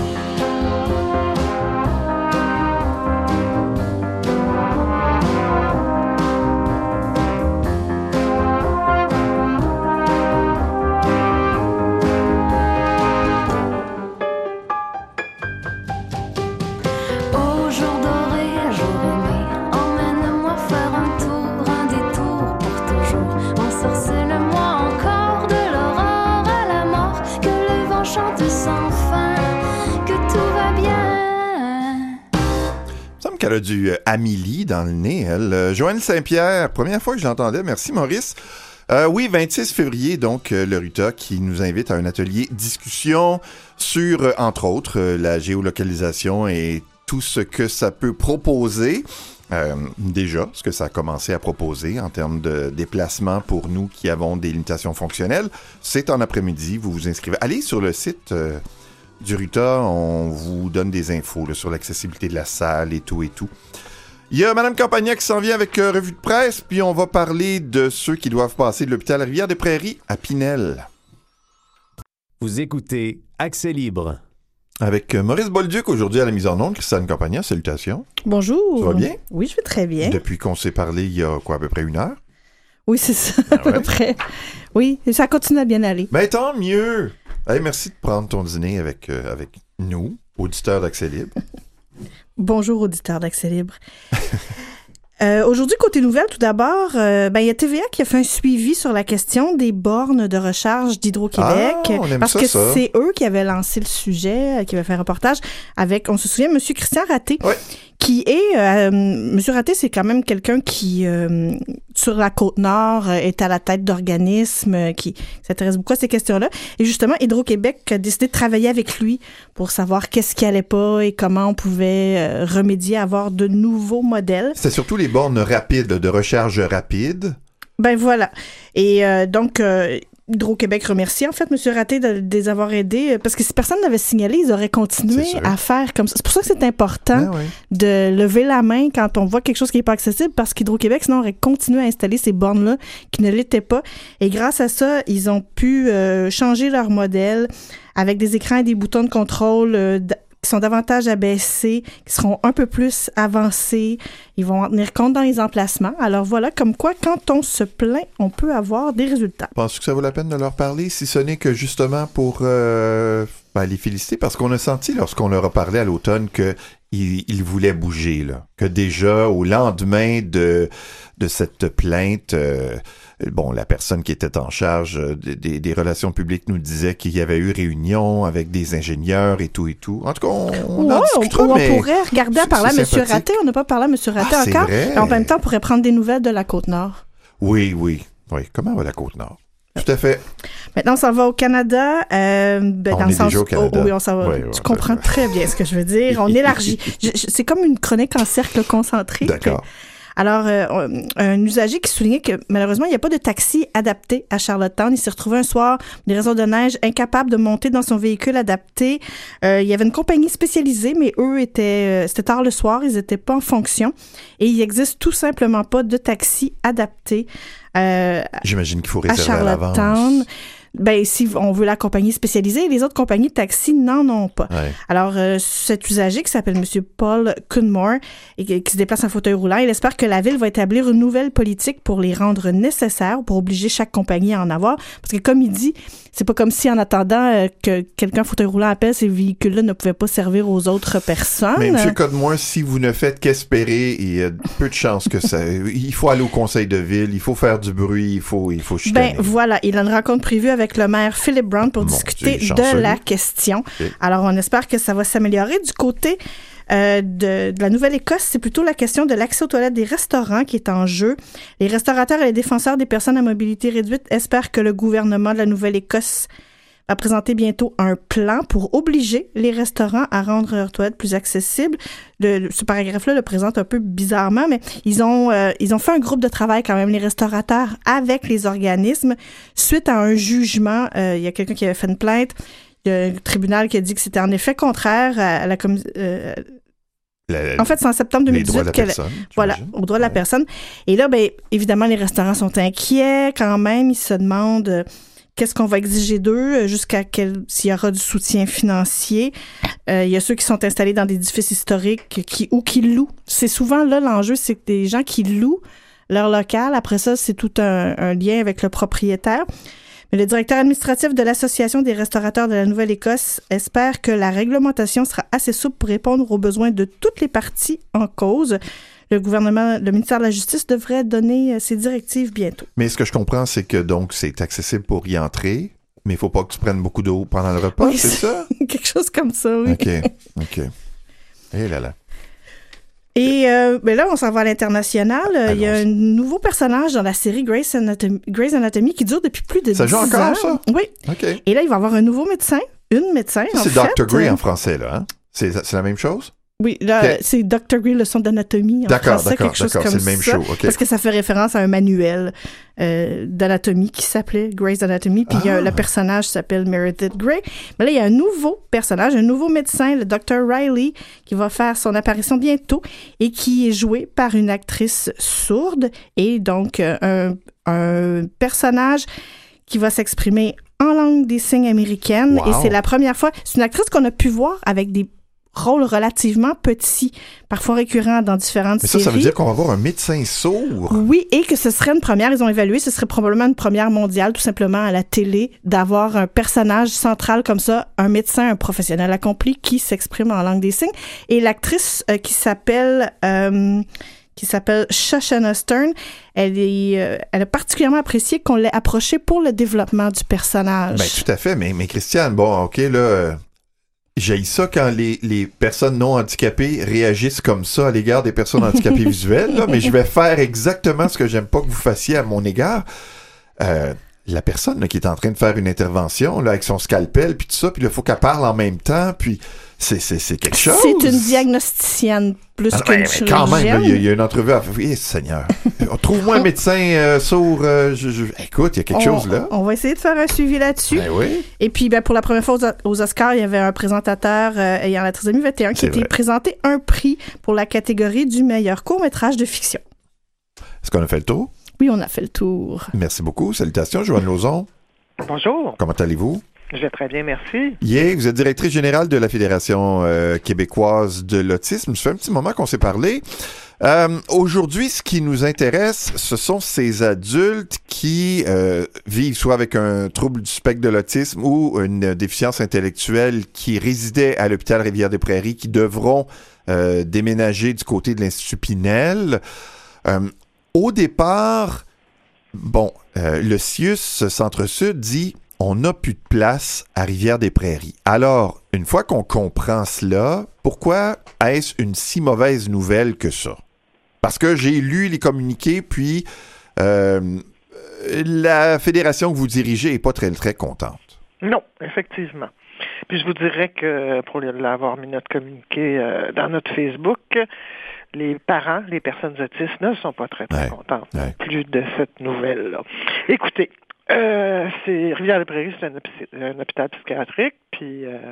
Elle a du euh, Amélie dans le nez, elle. Euh, Joanne Saint-Pierre, première fois que je l'entendais. Merci, Maurice. Euh, oui, vingt-six février, donc, euh, le RUTA qui nous invite à un atelier discussion sur, euh, entre autres, euh, la géolocalisation et tout ce que ça peut proposer. Euh, déjà, ce que ça a commencé à proposer en termes de déplacement pour nous qui avons des limitations fonctionnelles. C'est en après-midi, vous vous inscrivez. Allez sur le site... Euh, du RUTA, on vous donne des infos là, sur l'accessibilité de la salle et tout et tout. Il y a Mme Campagna qui s'en vient avec euh, revue de presse, puis on va parler de ceux qui doivent passer de l'hôpital Rivière-des-Prairies à Pinel. Vous écoutez Accès libre. Avec euh, Maurice Bolduc aujourd'hui à la mise en onde, Christiane Campagna, salutations. Bonjour. Ça va bien? Oui, je vais très bien. Depuis qu'on s'est parlé il y a quoi, à peu près une heure? Oui, c'est ça, ah ouais? à peu près. Oui, ça continue à bien aller. Ben tant mieux! Hey, merci de prendre ton dîner avec, euh, avec nous, auditeurs d'Accès libre. Bonjour, auditeurs d'Accès libre. euh, aujourd'hui, côté nouvelles, tout d'abord, euh, ben, il y a T V A qui a fait un suivi sur la question des bornes de recharge d'Hydro-Québec. Ah, on aime parce ça, que ça. c'est eux qui avaient lancé le sujet, euh, qui avaient fait un reportage avec, on se souvient, M. Christian Raté. Oui. Qui est, euh, M. Raté, c'est quand même quelqu'un qui, euh, sur la Côte-Nord, euh, est à la tête d'organismes euh, qui s'intéressent beaucoup à ces questions-là. Et justement, Hydro-Québec a décidé de travailler avec lui pour savoir qu'est-ce qui allait pas et comment on pouvait euh, remédier à avoir de nouveaux modèles. C'était surtout les bornes rapides, de recharge rapide. Ben voilà. Et euh, donc... Euh, Hydro-Québec remercie en fait M. Raté de, de les avoir aidés parce que si personne n'avait signalé, ils auraient continué à faire comme ça. C'est pour ça que c'est important ben oui. de lever la main quand on voit quelque chose qui n'est pas accessible parce qu'Hydro-Québec, sinon, aurait continué à installer ces bornes-là qui ne l'étaient pas. Et grâce à ça, ils ont pu euh, changer leur modèle avec des écrans et des boutons de contrôle euh, qui sont davantage abaissés, qui seront un peu plus avancés. Ils vont en tenir compte dans les emplacements. Alors voilà, comme quoi, quand on se plaint, on peut avoir des résultats. Penses-tu que ça vaut la peine de leur parler, si ce n'est que justement pour euh, ben, les féliciter? Parce qu'on a senti, lorsqu'on leur a parlé à l'automne, que ils, ils voulaient bouger, là. Que déjà, au lendemain de, de cette plainte, euh, bon, la personne qui était en charge des, des relations publiques nous disait qu'il y avait eu réunion avec des ingénieurs et tout et tout. En tout cas, on, on ouais, en discutera, on, mais on pourrait regarder à parler à M. Raté. On n'a pas parlé à M. Raté ah, encore. Vrai. Et en même temps, on pourrait prendre des nouvelles de la Côte-Nord. Oui, oui. Oui. Comment va la Côte-Nord? Tout à fait. Maintenant, on s'en va au Canada. Euh, ben, on dans est le sens, déjà au Canada. Oh, oui, on s'en va. Oui, tu oui, comprends oui. très bien ce que je veux dire. On élargit. Je, je, c'est comme une chronique en cercle concentré. D'accord. Alors, euh, un usager qui soulignait que malheureusement, il n'y a pas de taxi adapté à Charlottetown. Il s'est retrouvé un soir, pour des raisons de neige, incapable de monter dans son véhicule adapté. Euh, il y avait une compagnie spécialisée, mais eux étaient, euh, c'était tard le soir, ils n'étaient pas en fonction. Et il n'existe tout simplement pas de taxi adapté. Euh, J'imagine qu'il faut réserver à à l'avance. Ben, si on veut la compagnie spécialisée, les autres compagnies de taxi n'en ont pas. Ouais. Alors, euh, cet usager qui s'appelle M. Paul Cudmore et qui, qui se déplace en fauteuil roulant, il espère que la Ville va établir une nouvelle politique pour les rendre nécessaires, pour obliger chaque compagnie à en avoir. Parce que comme il dit, c'est pas comme si en attendant euh, que quelqu'un en fauteuil roulant appelle, ces véhicules-là ne pouvaient pas servir aux autres personnes. Mais M. Cudmore, si vous ne faites qu'espérer, il y a peu de chances que ça... Il faut aller au conseil de ville, il faut faire du bruit, il faut, il faut chicaner. Ben voilà, il a une rencontre prévue avec avec le maire Philip Brown pour Mon discuter Dieu, de la question. Okay. Alors, on espère que ça va s'améliorer. Du côté euh, de, de la Nouvelle-Écosse, c'est plutôt la question de l'accès aux toilettes des restaurants qui est en jeu. Les restaurateurs et les défenseurs des personnes à mobilité réduite espèrent que le gouvernement de la Nouvelle-Écosse va présenter bientôt un plan pour obliger les restaurants à rendre leurs toilettes plus accessibles. Le, ce paragraphe-là le présente un peu bizarrement, mais ils ont, euh, ils ont fait un groupe de travail quand même, les restaurateurs, avec les organismes, suite à un jugement. Euh, il y a quelqu'un qui avait fait une plainte. Il y a un tribunal qui a dit que c'était en effet contraire à la commission... Euh, La, en fait, c'est en septembre deux mille dix-huit les droits de la personne, voilà, aux droits de la ouais. personne. Et là, ben, évidemment, les restaurants sont inquiets quand même. Ils se demandent euh, qu'est-ce qu'on va exiger d'eux, jusqu'à quel, s'il y aura du soutien financier. Euh, il y a ceux qui sont installés dans des édifices historiques qui, ou qui louent. C'est souvent là l'enjeu, c'est que des gens qui louent leur local. Après ça, c'est tout un, un lien avec le propriétaire. Mais le directeur administratif de l'Association des restaurateurs de la Nouvelle-Écosse espère que la réglementation sera assez souple pour répondre aux besoins de toutes les parties en cause. Le gouvernement, le ministère de la Justice devrait donner ses directives bientôt. Mais ce que je comprends, c'est que donc c'est accessible pour y entrer, mais il ne faut pas que tu prennes beaucoup d'eau pendant le repas, oui, c'est, c'est ça? Quelque chose comme ça, oui. OK, OK. Et là là. Et euh, ben là, on s'en va à l'international. Allons-y. Il y a un nouveau personnage dans la série Grey's Anatomy, Grey's Anatomy qui dure depuis plus de ça dix ans. Ça joue encore, ça? Oui. OK. Et là, il va y avoir un nouveau médecin, une médecin, ça, en c'est fait. C'est docteur Grey en français, là, hein? C'est, c'est la même chose? Oui, là, okay. C'est docteur Grey, leçon d'anatomie. En d'accord, français, d'accord, quelque chose d'accord, comme c'est le même ça, show. Okay. Parce que ça fait référence à un manuel euh, d'anatomie qui s'appelait Grey's Anatomy. Puis ah. a, le personnage s'appelle Meredith Grey. Mais là, il y a un nouveau personnage, un nouveau médecin, le docteur Riley, qui va faire son apparition bientôt et qui est joué par une actrice sourde. Et donc, euh, un, un personnage qui va s'exprimer en langue des signes américaine. Wow. Et c'est la première fois. C'est une actrice qu'on a pu voir avec des rôle relativement petit, parfois récurrent dans différentes Mais ça, séries. ça veut dire qu'on va avoir un médecin sourd? Oui, et que ce serait une première, ils ont évalué, ce serait probablement une première mondiale, tout simplement à la télé, d'avoir un personnage central comme ça, un médecin, un professionnel accompli qui s'exprime en langue des signes. Et l'actrice euh, qui s'appelle... Euh, qui s'appelle Shoshana Stern, elle, est, euh, elle a particulièrement apprécié qu'on l'ait approchée pour le développement du personnage. Ben, tout à fait, mais, mais Christiane, bon, OK, là... Euh... J'haïs ça quand les, les personnes non handicapées réagissent comme ça à l'égard des personnes handicapées visuelles, là, mais je vais faire exactement ce que j'aime pas que vous fassiez à mon égard. Euh, la personne là, qui est en train de faire une intervention là, avec son scalpel, puis tout ça, puis il faut qu'elle parle en même temps, puis c'est, c'est, c'est quelque chose. C'est une diagnosticienne plus ah, qu'une chirurgienne. Quand même, il y, y a une entrevue à faire. Oui, Seigneur. Trouve-moi un médecin euh, sourd. Euh, je, je... Écoute, il y a quelque on, chose là. On va essayer de faire un suivi là-dessus. Ben oui. Et puis, ben, pour la première fois aux, aux Oscars, il y avait un présentateur euh, ayant la trisomie vingt et un qui était présenté un prix pour la catégorie du meilleur court-métrage de fiction. Est-ce qu'on a fait le tour? Oui, on a fait le tour. Merci beaucoup. Salutations, Joanne Lauzon. Bonjour. Comment allez-vous? Je vais très bien, merci. Yeah, vous êtes directrice générale de la Fédération euh, québécoise de l'autisme. Ça fait un petit moment qu'on s'est parlé. Euh, aujourd'hui, ce qui nous intéresse, ce sont ces adultes qui euh, vivent soit avec un trouble du spectre de l'autisme ou une déficience intellectuelle qui résidaient à l'hôpital Rivière-des-Prairies, qui devront euh, déménager du côté de l'Institut Pinel. Euh, au départ, bon, euh, le C I U S Centre-Sud dit on n'a plus de place à Rivière-des-Prairies. Alors, une fois qu'on comprend cela, pourquoi est-ce une si mauvaise nouvelle que ça? Parce que j'ai lu les communiqués, puis euh, la fédération que vous dirigez n'est pas très, très contente. Non, effectivement. Puis je vous dirais que, pour l'avoir mis notre communiqué euh, dans notre Facebook, les parents, les personnes autistes ne sont pas très, très ouais, contentes ouais. plus de cette nouvelle-là. Écoutez, Euh, c'est Rivière-des-Prairies, c'est un, un hôpital psychiatrique, puis euh,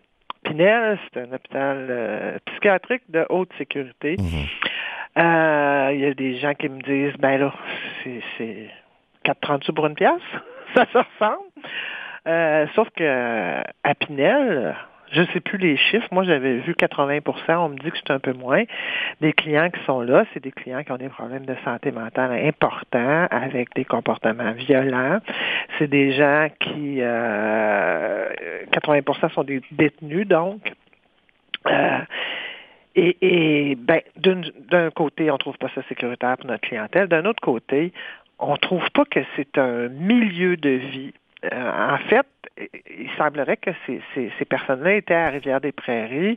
Pinel, c'est un hôpital euh, psychiatrique de haute sécurité. Il mm-hmm. euh, y a des gens qui me disent, ben là, c'est, c'est quatre trente sous pour une pièce, ça se ressemble. Euh, sauf que à Pinel, je ne sais plus les chiffres. Moi, j'avais vu quatre-vingts pour cent. On me dit que c'est un peu moins. Les clients qui sont là, c'est des clients qui ont des problèmes de santé mentale importants, avec des comportements violents. C'est des gens qui, euh, quatre-vingts pour cent sont des détenus, donc. Euh, et, et ben, d'un, d'un côté, on ne trouve pas ça sécuritaire pour notre clientèle. D'un autre côté, on ne trouve pas que c'est un milieu de vie. Euh, en fait, il semblerait que ces, ces, ces personnes-là étaient à Rivière-des-Prairies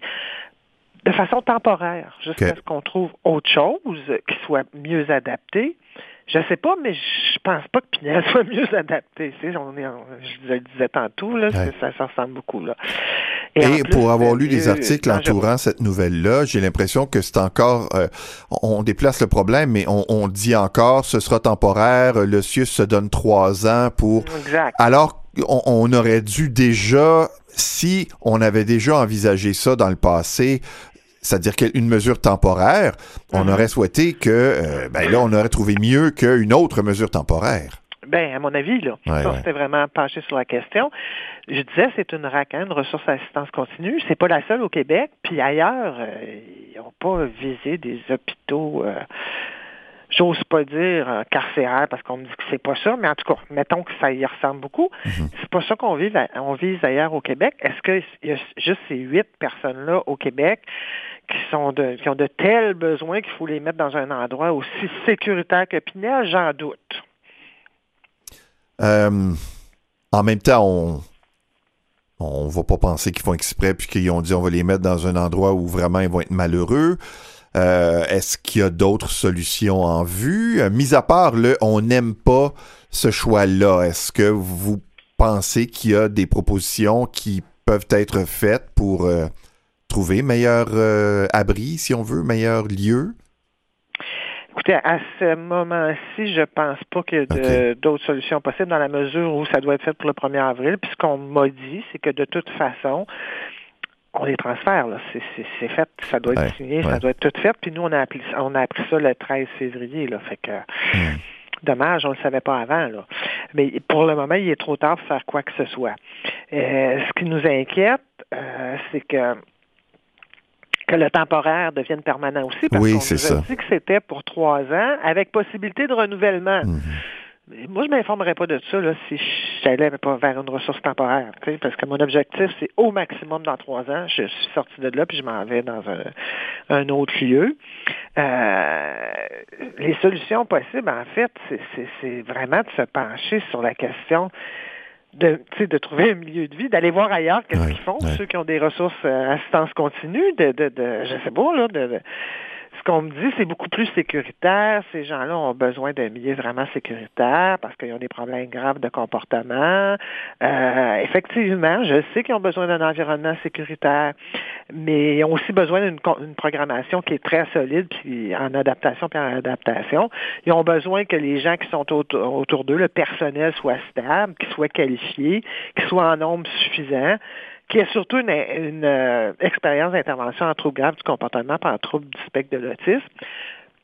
de façon temporaire, jusqu'à okay. ce qu'on trouve autre chose qui soit mieux adapté. Je sais pas, mais je pense pas que Pinel soit mieux adapté. Tu sais, on est, on, je le disais tantôt, là, ouais. ça, ça ressemble beaucoup. Là. Et, Et plus, pour avoir lu des articles entourant je... cette nouvelle-là, j'ai l'impression que c'est encore... Euh, on déplace le problème, mais on, on dit encore, ce sera temporaire, le C I U S se donne trois ans pour... Exact. Alors, on, on aurait dû déjà, si on avait déjà envisagé ça dans le passé, c'est-à-dire qu'une mesure temporaire, on mm-hmm. aurait souhaité que, euh, ben là, on aurait trouvé mieux qu'une autre mesure temporaire. Ben, à mon avis, là, ouais, ça, ouais. c'était vraiment penché sur la question. Je disais, c'est une R A C, hein, une ressource à assistance continue. C'est pas la seule au Québec. Puis ailleurs, euh, ils n'ont pas visé des hôpitaux, euh, j'ose pas dire euh, carcéraires, parce qu'on me dit que c'est pas ça, mais en tout cas, mettons que ça y ressemble beaucoup. Mm-hmm. C'est pas ça qu'on vise, on vise ailleurs au Québec. Est-ce qu'il y a juste ces huit personnes-là au Québec qui sont de, qui ont de tels besoins qu'il faut les mettre dans un endroit aussi sécuritaire que Pinel? J'en doute. Euh, en même temps, on on va pas penser qu'ils font exprès puis qu'ils ont dit on va les mettre dans un endroit où vraiment ils vont être malheureux. Euh, est-ce qu'il y a d'autres solutions en vue? Euh, mis à part le on n'aime pas ce choix-là, est-ce que vous pensez qu'il y a des propositions qui peuvent être faites pour euh, trouver meilleur euh, abri, si on veut, meilleur lieu? Écoutez, à ce moment-ci, je pense pas qu'il y a de, okay. d'autres solutions possibles dans la mesure où ça doit être fait pour le premier avril. Puis ce qu'on m'a dit, c'est que de toute façon, on les transfère, là. C'est, c'est, c'est fait, ça doit être ouais, signé, ouais. ça doit être tout fait. Puis nous, on a appris, on a appris ça le treize février, là. Fait que, mm. dommage, on le savait pas avant, là. Mais pour le moment, il est trop tard pour faire quoi que ce soit. Euh, ce qui nous inquiète, euh, c'est que que le temporaire devienne permanent aussi, parce oui, qu'on c'est nous a ça. dit que c'était pour trois ans, avec possibilité de renouvellement. Mm-hmm. Moi, je ne m'informerais pas de ça là, si j'allais pas vers une ressource temporaire, parce que mon objectif, c'est au maximum dans trois ans. Je suis sorti de là, puis je m'en vais dans un, un autre lieu. Euh, les solutions possibles, en fait, c'est, c'est, c'est vraiment de se pencher sur la question de, de trouver un milieu de vie, d'aller voir ailleurs qu'est-ce ouais, qu'ils font, ouais. ceux qui ont des ressources euh, assistance continue, de, de, de je sais pas, là, de, de ce qu'on me dit, c'est beaucoup plus sécuritaire. Ces gens-là ont besoin d'un milieu vraiment sécuritaire parce qu'ils ont des problèmes graves de comportement. Euh, effectivement, je sais qu'ils ont besoin d'un environnement sécuritaire, mais ils ont aussi besoin d'une, d'une programmation qui est très solide, puis en adaptation, puis en adaptation. Ils ont besoin que les gens qui sont autour, autour d'eux, le personnel, soit stable, qu'ils soient qualifiés, qu'ils soient en nombre suffisant, qui est surtout une, une euh, expérience d'intervention en troubles graves du comportement par en troubles du spectre de l'autisme.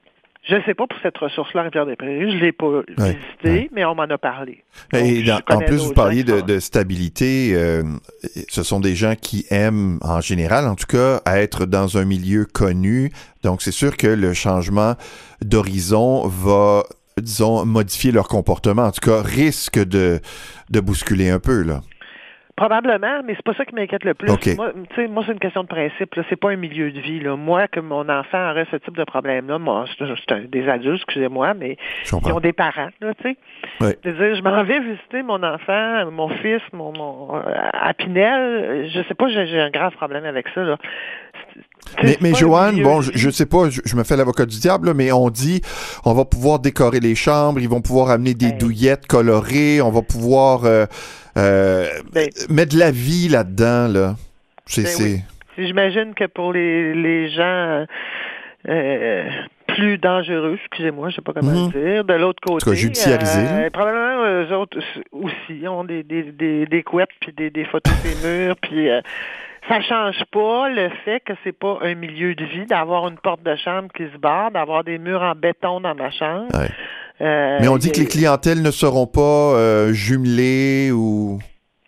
Je ne sais pas pour cette ressource-là, Rivière-des-Prairies, je ne l'ai pas ouais, visitée, ouais. mais on m'en a parlé. Donc, Et dans, en plus, vous parliez de, de stabilité. Euh, ce sont des gens qui aiment, en général, en tout cas, être dans un milieu connu. Donc, c'est sûr que le changement d'horizon va, disons, modifier leur comportement. En tout cas, risque de, de bousculer un peu, là. Probablement, mais c'est pas ça qui m'inquiète le plus. Okay. Moi, tu sais, moi, c'est une question de principe. Là. C'est pas un milieu de vie. Là. Moi, que mon enfant aurait ce type de problème-là, moi, c'est, c'est un, des adultes, excusez-moi, mais ils ont des parents, là, tu sais. Oui. C'est-à-dire, je m'en vais visiter mon enfant, mon fils, mon, mon à Pinel. Je sais pas, j'ai, j'ai un grave problème avec ça, là. Mais, mais Joanne, bon, je, je sais pas, je, je me fais l'avocat du diable, là, mais on dit, on va pouvoir décorer les chambres, ils vont pouvoir amener des hey. douillettes colorées, on va pouvoir euh, euh, ben, mettre de la vie là-dedans, là. C'est, ben c'est... Oui. J'imagine que pour les, les gens euh, plus dangereux, excusez-moi, je sais pas comment mm-hmm. le dire, de l'autre côté, en tout cas, judiciarisé, euh, probablement eux autres aussi ont des, des, des, des couettes puis des, des photos des murs, puis euh, ça change pas le fait que c'est pas un milieu de vie d'avoir une porte de chambre qui se barre, d'avoir des murs en béton dans ma chambre. Ouais. Euh, Mais on dit que les clientèles ne seront pas euh, jumelées ou...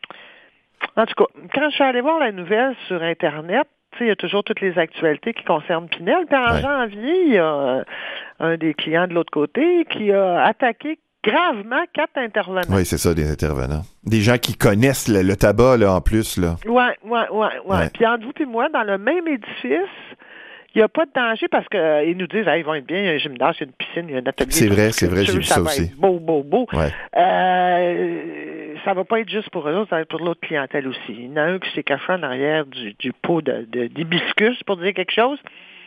En tout cas, quand je suis allée voir la nouvelle sur Internet, il y a toujours toutes les actualités qui concernent Pinel. Puis en ouais. janvier, il y a un des clients de l'autre côté qui a attaqué gravement quatre intervenants. Oui, c'est ça, des intervenants. Des gens qui connaissent le, le tabac, là, en plus, là. Oui, oui, oui, oui. Puis entre vous et moi, dans le même édifice, il n'y a pas de danger parce qu'ils euh, nous disent, hey, ils vont être bien, il y a un gymnase, il y a une piscine, il y a un atelier. C'est vrai, c'est vrai, j'ai vu ça, ça aussi. Va être beau, beau, beau. Ouais. Euh, ça va pas être juste pour eux autres, ça va être pour l'autre clientèle aussi. Il y en a un qui s'est caché en arrière du, du pot de, de, d'hibiscus, pour dire quelque chose.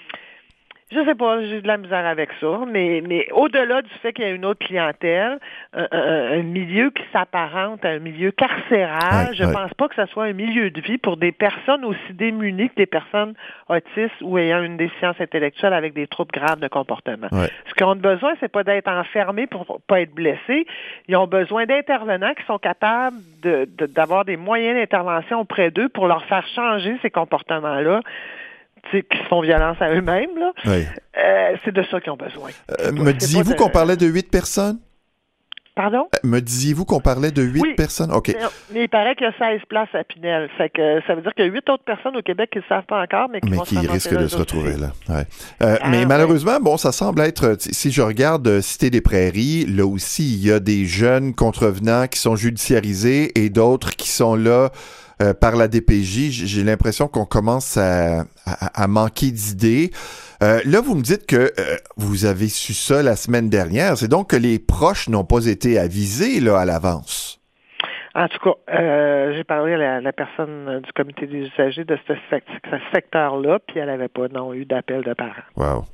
Je sais pas, j'ai de la misère avec ça, mais, mais au-delà du fait qu'il y a une autre clientèle, un, un, un milieu qui s'apparente à un milieu carcéral, ouais, je ouais. pense pas que ce soit un milieu de vie pour des personnes aussi démunies que des personnes autistes ou ayant une déficience intellectuelle avec des troubles graves de comportement. Ouais. Ce qu'ils ont besoin, c'est pas d'être enfermés pour pas être blessés. Ils ont besoin d'intervenants qui sont capables de, de, d'avoir des moyens d'intervention auprès d'eux pour leur faire changer ces comportements-là. Qui font violence à eux-mêmes, là. Oui. Euh, c'est de ça qu'ils ont besoin. Euh, me disiez-vous de... qu'on parlait de huit personnes? Pardon? Euh, me disiez-vous qu'on parlait de huit oui. personnes? OK. Mais il paraît qu'il y a seize places à Pinel. Fait que ça veut dire qu'il y a huit autres personnes au Québec qui ne savent pas encore, mais qui mais vont qui se risquent de se retrouver là. Ouais. Euh, ah, mais ouais. malheureusement, bon, ça semble être... Si je regarde Cité des Prairies, là aussi, il y a des jeunes contrevenants qui sont judiciarisés et d'autres qui sont là... Euh, par la D P J, j'ai l'impression qu'on commence à, à, à manquer d'idées. Euh, là, vous me dites que euh, vous avez su ça la semaine dernière. C'est donc que les proches n'ont pas été avisés là, à l'avance. En tout cas, euh, j'ai parlé à la, la personne du comité des usagers de ce, ce secteur-là, puis elle n'avait pas non eu d'appel de parents. Wow.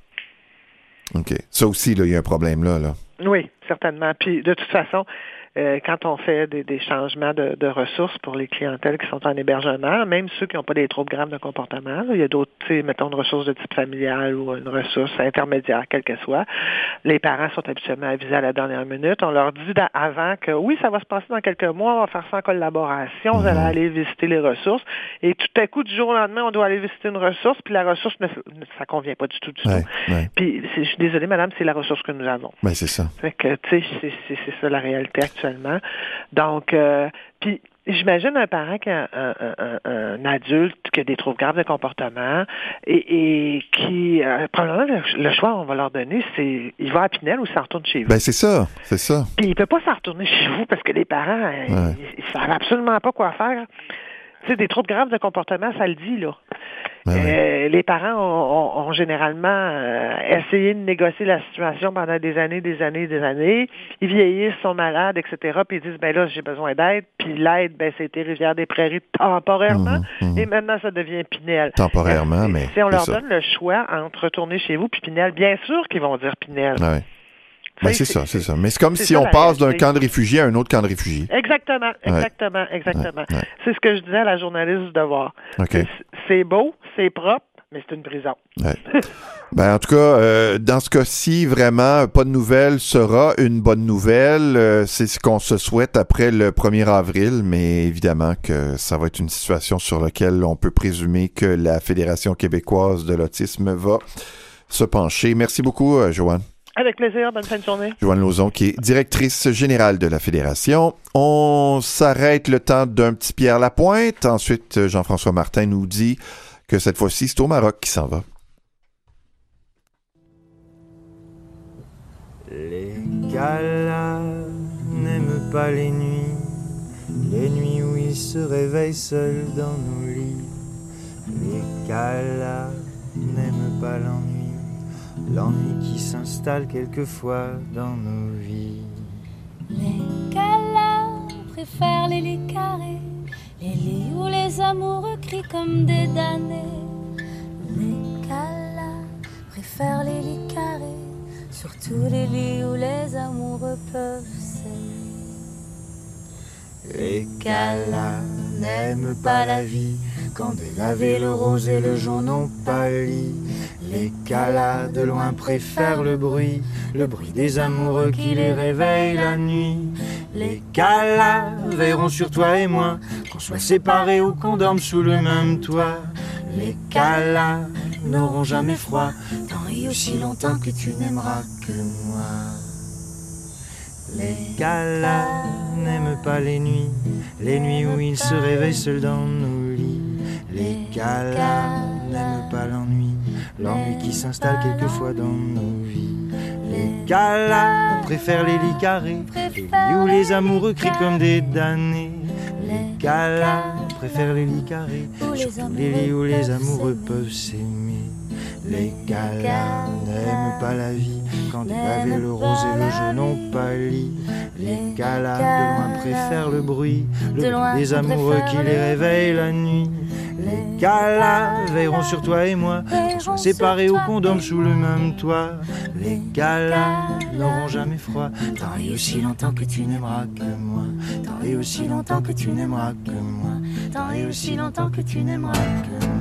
OK. Ça aussi, là, il y a un problème là, là. Oui, certainement. Puis de toute façon, Euh, quand on fait des, des changements de, de ressources pour les clientèles qui sont en hébergement, même ceux qui n'ont pas des troubles graves de comportement, là, il y a d'autres, tu sais, mettons une ressource de type familial ou une ressource intermédiaire, quelle qu'elle soit, les parents sont habituellement avisés à la dernière minute. On leur dit avant que oui, ça va se passer dans quelques mois, on va faire ça en collaboration, mm-hmm. vous allez aller visiter les ressources, et tout à coup, du jour au lendemain, on doit aller visiter une ressource, puis la ressource, ne, ça convient pas du tout, du ouais, tout. Ouais. Puis, je suis désolée, madame, c'est la ressource que nous avons. Ben, c'est ça. Fait que, tu sais, c'est, c'est, c'est ça la réalité actuelle. Donc, euh, puis j'imagine un parent qui a un, un, un, un adulte qui a des troubles graves de comportement et, et qui, euh, probablement, le, le choix qu'on va leur donner, c'est il va à Pinel ou s'en retourne chez vous. Ben c'est ça, c'est ça. Puis il peut pas s'en retourner chez vous parce que les parents, ouais. ils, ils savent absolument pas quoi faire. Tu sais, des troubles graves de comportement, ça le dit, là. Ben euh, oui. Les parents ont, ont, ont généralement euh, essayé de négocier la situation pendant des années, des années, des années. Ils vieillissent, sont malades, et cetera. Puis ils disent, ben là, j'ai besoin d'aide. Puis l'aide, ben c'était Rivière-des-Prairies temporairement. Mmh, mmh. Et maintenant, ça devient Pinel. Temporairement, euh, mais si on leur ça. donne le choix entre retourner chez vous puis Pinel, bien sûr qu'ils vont dire Pinel. Ouais. Ben, c'est, c'est ça, c'est ça. Mais c'est comme c'est si ça, on passe d'un réalité. camp de réfugiés à un autre camp de réfugiés. Exactement, exactement, ouais. exactement. Ouais. Ouais. C'est ce que je disais à la journaliste du Devoir. Okay. C'est, c'est beau, c'est propre, mais c'est une prison. Ouais. Ben, en tout cas, euh, dans ce cas-ci, vraiment, pas de nouvelle sera une bonne nouvelle. Euh, c'est ce qu'on se souhaite après le premier avril, mais évidemment que ça va être une situation sur laquelle on peut présumer que la Fédération québécoise de l'autisme va se pencher. Merci beaucoup, euh, Joanne. Avec plaisir. Bonne fin de journée. Joanne Lauzon, qui est directrice générale de la Fédération. On s'arrête le temps d'un petit Pierre Lapointe. Ensuite, Jean-François Martin nous dit que cette fois-ci, c'est au Maroc qui s'en va. Les Kalas n'aiment pas les nuits, les nuits où ils se réveillent seuls dans nos lits. Les Kalas n'aiment pas l'ennui, l'ennui qui s'installe quelquefois dans nos vies. Les Kalas préfèrent les lits carrés, les lits où les amoureux crient comme des damnés. Les Kalas préfèrent les lits carrés, surtout les lits où les amoureux peuvent s'aimer. Les Kalas n'aiment pas la vie, quand délavé le rose et le jaune ont pâli. Les Kalas de loin préfèrent le bruit, le bruit des amoureux qui les réveillent la nuit. Les Kalas veilleront sur toi et moi, qu'on soit séparés ou qu'on dorme sous le même toit. Les Kalas n'auront jamais froid, tant et aussi longtemps que tu n'aimeras que moi. Les Kalas n'aiment pas les nuits, les nuits où ils se réveillent seuls dans nos lits. Les Kalas n'aiment pas l'ennui, l'ennui qui s'installe quelquefois dans nos vies. Les Kalas préfèrent les lits carrés, les lits où les amoureux crient comme des damnés. Les Kalas préfèrent les lits carrés, surtout les lits où les amoureux peuvent s'aimer. Les Kalas n'aiment pas la vie, quand délavé le rose et le jaune ont pâli. Les Kalas de loin préfèrent le bruit, le bruit des amoureux qui les réveillent la nuit. Les Kalas veilleront sur toi et moi, qu'on soit séparés ou qu'on dorme sous le même toit. Les Kalas n'auront jamais froid, tant et aussi longtemps que tu n'aimeras que moi. Tant et aussi longtemps que tu n'aimeras que moi. Tant et aussi longtemps que tu n'aimeras que moi.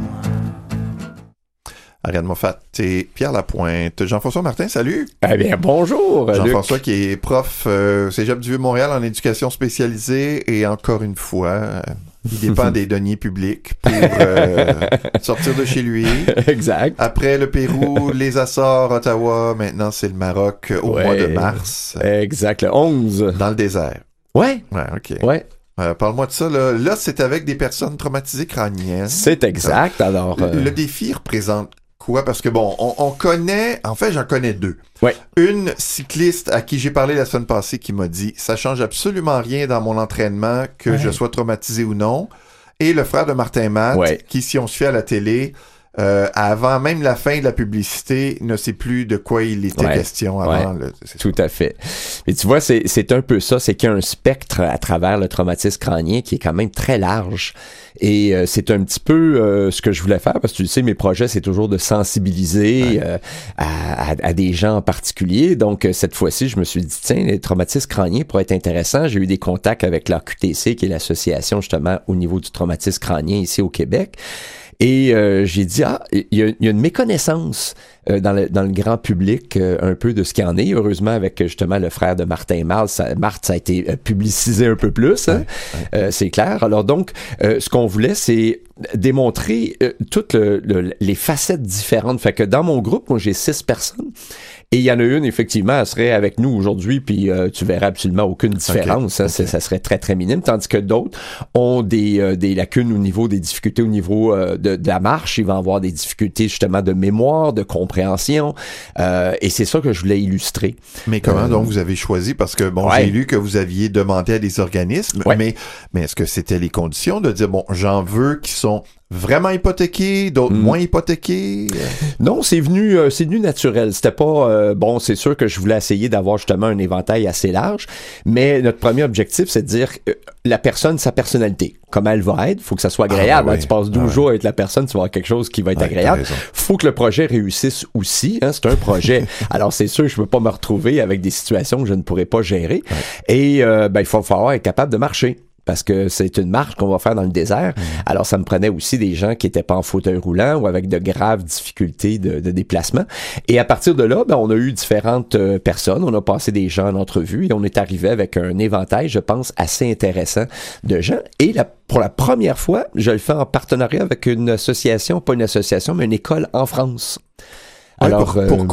Ariane Moffat et Pierre Lapointe. Jean-François Martin, salut. Eh bien, bonjour, Jean-François Luc. qui est prof euh, Cégep du Vieux-Montréal en éducation spécialisée et encore une fois, euh, il dépend des deniers publics pour euh, sortir de chez lui. Exact. Après le Pérou, les Açores, Ottawa, maintenant c'est le Maroc au ouais, mois de mars. Exact, le onze. Dans le désert. Ouais. Ouais, OK. Ouais. Euh, parle-moi de ça. Là, là c'est avec des personnes traumatisées crâniennes. C'est exact. Alors, euh... le défi représente quoi? Parce que bon, on, on connaît, en fait, j'en connais deux. Ouais. Une cycliste à qui j'ai parlé la semaine passée qui m'a dit, ça change absolument rien dans mon entraînement que ouais. je sois traumatisé ou non. Et le frère de Martin Matt, ouais. qui, si on se fait à la télé, euh, avant même la fin de la publicité, ne sait plus de quoi il était ouais. question avant. Ouais. Le, Tout à fait. Et tu vois, c'est, c'est un peu ça, c'est qu'il y a un spectre à travers le traumatisme crânien qui est quand même très large. Et euh, c'est un petit peu euh, ce que je voulais faire, parce que tu le sais, mes projets, c'est toujours de sensibiliser ouais. euh, à, à, à des gens en particulier. Donc, euh, cette fois-ci, je me suis dit, tiens, les traumatismes crâniens pourraient être intéressants. J'ai eu des contacts avec l'A Q T C, qui est l'association, justement, au niveau du traumatisme crânien ici au Québec. Et euh, j'ai dit, ah, il y, y a une méconnaissance euh, dans, le, dans le grand public euh, un peu de ce qu'il y en est. Heureusement, avec justement le frère de Martin Marthe, ça, Marthe, ça a été euh, publicisé un peu plus, hein? ouais, ouais. Euh, c'est clair. Alors donc, euh, ce qu'on voulait, c'est démontrer euh, toutes le, le, les facettes différentes. Fait que dans mon groupe, moi, j'ai six personnes. Et il y en a une, effectivement, elle serait avec nous aujourd'hui, puis euh, tu verras absolument aucune différence. Okay. Hein, okay. Ça serait très, très minime. Tandis que d'autres ont des, euh, des lacunes au niveau des difficultés au niveau euh, de, de la marche. Ils vont avoir des difficultés, justement, de mémoire, de compréhension. Euh, et c'est ça que je voulais illustrer. Mais comment euh, donc vous avez choisi? Parce que, bon, ouais. j'ai lu que vous aviez demandé à des organismes, ouais. mais, mais est-ce que c'était les conditions de dire, bon, j'en veux qui sont vraiment hypothéqués, d'autres mmh. moins hypothéqués? Non, c'est venu, euh, c'est venu naturel. C'était pas euh, bon. C'est sûr que je voulais essayer d'avoir justement un éventail assez large, mais notre premier objectif, c'est de dire euh, la personne, sa personnalité, comment elle va être. Faut que ça soit agréable. Ah, ouais. hein, tu passes douze ah, jours ouais. avec la personne, tu vas avoir quelque chose qui va être ouais, agréable. Faut que le projet réussisse aussi. Hein, c'est un projet. Alors c'est sûr, je peux pas me retrouver avec des situations que je ne pourrais pas gérer. Ouais. Et euh, ben il faut falloir être capable de marcher. Parce que c'est une marche qu'on va faire dans le désert. Mmh. Alors, ça me prenait aussi des gens qui étaient pas en fauteuil roulant ou avec de graves difficultés de, de déplacement. Et à partir de là, ben, on a eu différentes euh, personnes. On a passé des gens en entrevue et on est arrivé avec un éventail, je pense, assez intéressant de gens. Et la, pour la première fois, je le fais en partenariat avec une association, pas une association, mais une école en France. Alors, ouais, pour, pourquoi?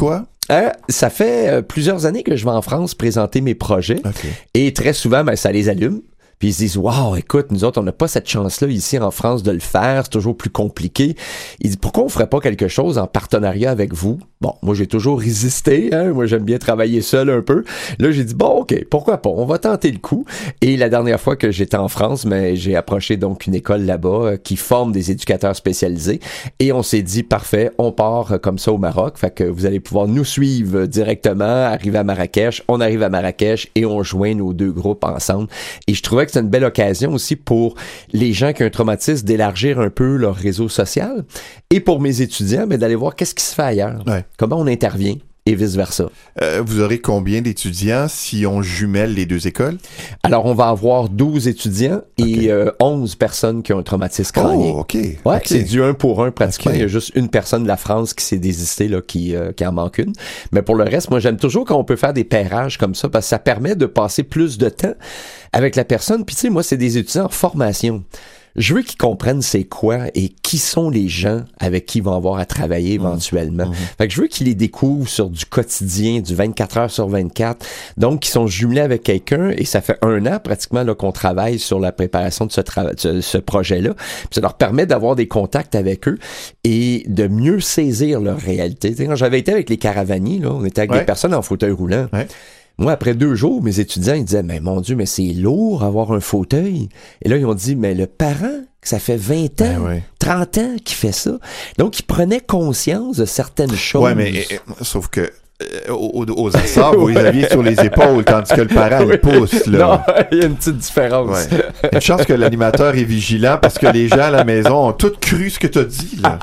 Euh, ça fait euh, plusieurs années que je vais en France présenter mes projets. Okay. Et très souvent, ben, ça les allume. Puis ils se disent, wow, écoute, nous autres, on n'a pas cette chance-là ici en France de le faire, c'est toujours plus compliqué. Ils disent, pourquoi on ferait pas quelque chose en partenariat avec vous? Bon, moi, j'ai toujours résisté, hein? Moi, j'aime bien travailler seul un peu. Là, j'ai dit, bon, OK, pourquoi pas? On va tenter le coup. Et la dernière fois que j'étais en France, mais j'ai approché donc une école là-bas euh, qui forme des éducateurs spécialisés. Et on s'est dit, parfait, on part euh, comme ça au Maroc. Fait que vous allez pouvoir nous suivre directement, arriver à Marrakech. On arrive à Marrakech et on joint nos deux groupes ensemble. Et je trouvais que c'est une belle occasion aussi pour les gens qui ont un traumatisme d'élargir un peu leur réseau social et pour mes étudiants, mais d'aller voir qu'est-ce qui se fait ailleurs, ouais. comment on intervient et vice-versa. Euh, vous aurez combien d'étudiants si on jumelle les deux écoles? Alors, on va avoir douze étudiants et okay. euh, onze personnes qui ont un traumatisme crânien. Oh, OK. Ouais, okay. C'est du un pour un pratiquement. Okay. Il y a juste une personne de la France qui s'est désistée, là, qui, euh, qui en manque une. Mais pour le reste, moi, j'aime toujours quand on peut faire des pairages comme ça parce que ça permet de passer plus de temps avec la personne. Puis, tu sais, moi, c'est des étudiants en formation. Je veux qu'ils comprennent c'est quoi et qui sont les gens avec qui ils vont avoir à travailler éventuellement. Mmh. Fait que je veux qu'ils les découvrent sur du quotidien, du vingt-quatre heures sur vingt-quatre. Donc, qu'ils sont jumelés avec quelqu'un et ça fait un an pratiquement là, qu'on travaille sur la préparation de ce, tra- de ce projet-là. Puis ça leur permet d'avoir des contacts avec eux et de mieux saisir leur réalité. Tu sais, quand j'avais été avec les caravaniers, là, on était avec ouais. des personnes en fauteuil roulant. Ouais. Moi, après deux jours, mes étudiants, ils disaient, mais mon Dieu, mais c'est lourd avoir un fauteuil. Et là, ils ont dit, mais le parent, ça fait vingt ans, ben ouais. trente ans qu'il fait ça. Donc, ils prenaient conscience de certaines choses. Ouais, mais euh, sauf que euh, aux, aux Açores, vous les aviez sur les épaules, tandis que le parent oui. le pousse. Là. Non, il y a une petite différence. Ouais. Une chance que l'animateur est vigilant parce que les gens à la maison ont tout cru ce que tu as dit. Là.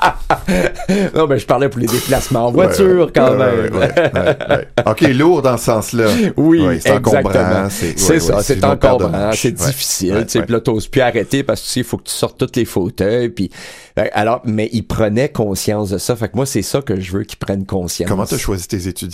Non, mais je parlais pour les déplacements en voiture ouais, quand ouais, même. Ouais, ouais, ouais, ouais. OK, lourd dans ce sens-là. Oui, ouais, c'est encombrant. C'est, c'est ouais, ça, ouais, c'est, c'est encombrant, c'est difficile. Ouais, tu sais, ouais. Puis là, t'oses plus arrêter parce que tu sais, il faut que tu sortes tous les fauteuils. Puis, alors, mais ils prenaient conscience de ça. Fait que moi, c'est ça que je veux qu'ils prennent conscience. Comment tu as choisi tes étudiants?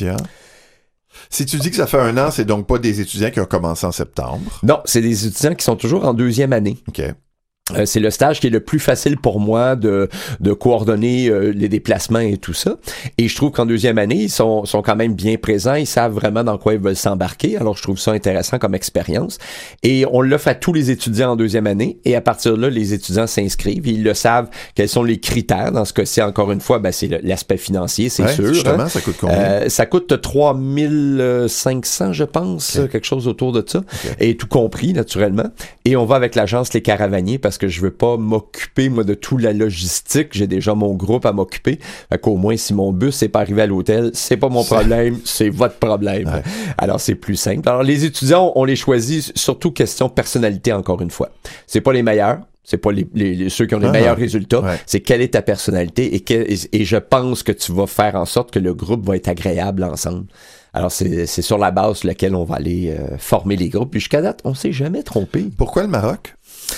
Si tu dis que ça fait un an, c'est donc pas des étudiants qui ont commencé en septembre? Non, c'est des étudiants qui sont toujours en deuxième année. OK. Euh, c'est le stage qui est le plus facile pour moi de de coordonner euh, les déplacements et tout ça. Et je trouve qu'en deuxième année, ils sont sont quand même bien présents, ils savent vraiment dans quoi ils veulent s'embarquer. Alors je trouve ça intéressant comme expérience. Et on l'offre à tous les étudiants en deuxième année. Et à partir de là, les étudiants s'inscrivent. Ils le savent quels sont les critères. Dans ce cas-ci, encore une fois, ben c'est le, l'aspect financier, c'est ouais, sûr. Justement, hein. ça coûte combien? Euh, ça coûte trois mille cinq cents, je pense, okay. quelque chose autour de ça. Okay. Et tout compris, naturellement. Et on va avec l'agence Les Caravaniers parce que je veux pas m'occuper, moi, de toute la logistique. J'ai déjà mon groupe à m'occuper. Fait qu'au moins, si mon bus n'est pas arrivé à l'hôtel, c'est pas mon problème, c'est votre problème. Ouais. Alors, c'est plus simple. Alors, les étudiants, on les choisit surtout question personnalité, encore une fois. C'est pas les meilleurs. C'est pas les, les, les ceux qui ont les ah, meilleurs résultats. Ouais. C'est quelle est ta personnalité et, quel, et, et je pense que tu vas faire en sorte que le groupe va être agréable ensemble. Alors, c'est, c'est sur la base sur laquelle on va aller euh, former les groupes. Puis jusqu'à date, on s'est jamais trompé. Pourquoi le Maroc?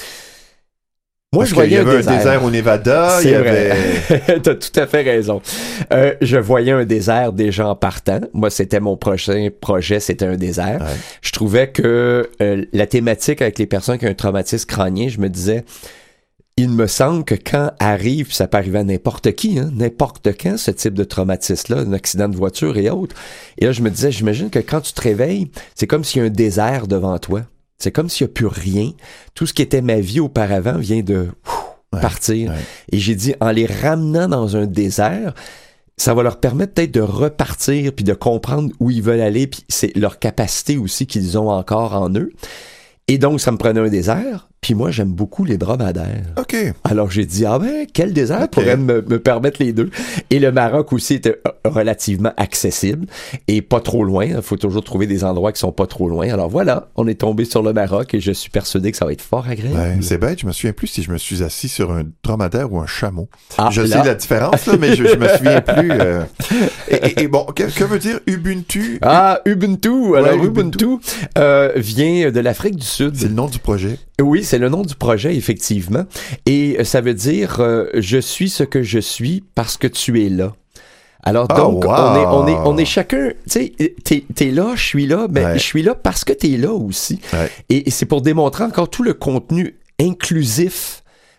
Moi, Parce je voyais il y avait un désert. un désert au Nevada. C'est il y vrai. avait... T'as tout à fait raison. Euh, je voyais un désert déjà en partant. Moi, c'était mon prochain projet, c'était un désert. Ouais. Je trouvais que euh, la thématique avec les personnes qui ont un traumatisme crânien, je me disais, il me semble que quand arrive, ça peut arriver à n'importe qui, hein, n'importe quand, ce type de traumatisme-là, un accident de voiture et autres. Et là, je me disais, j'imagine que quand tu te réveilles, c'est comme s'il y a un désert devant toi. C'est comme s'il n'y a plus rien. Tout ce qui était ma vie auparavant vient de ouf, ouais, partir. Ouais. Et j'ai dit, en les ramenant dans un désert, ça va leur permettre peut-être de repartir puis de comprendre où ils veulent aller, puis c'est leur capacité aussi qu'ils ont encore en eux. Et donc, ça me prenait un désert. Puis moi, j'aime beaucoup les dromadaires. OK. Alors, j'ai dit, ah ben, quel désert okay. pourrait me, me permettre les deux? Et le Maroc aussi était relativement accessible et pas trop loin. Il faut toujours trouver des endroits qui sont pas trop loin. Alors voilà, on est tombé sur le Maroc et je suis persuadé que ça va être fort agréable. Ouais, c'est bête, je me souviens plus si je me suis assis sur un dromadaire ou un chameau. Ah, je là. sais la différence, là, mais je, je me souviens plus. Euh... Et, et, et bon, que, que veut dire Ubuntu? Ah, Ubuntu. Alors, ouais, Ubuntu, Ubuntu euh, vient de l'Afrique du Sud. C'est le nom du projet. Oui, c'est le nom du projet, effectivement. Et ça veut dire euh, « Je suis ce que je suis parce que tu es là ». Alors donc, oh, wow. on est on est on est chacun, tu sais, t'es t'es là, je suis là, ben ouais. je suis là parce que t'es là aussi. Ouais. Et, et c'est pour démontrer encore tout le contenu inclusif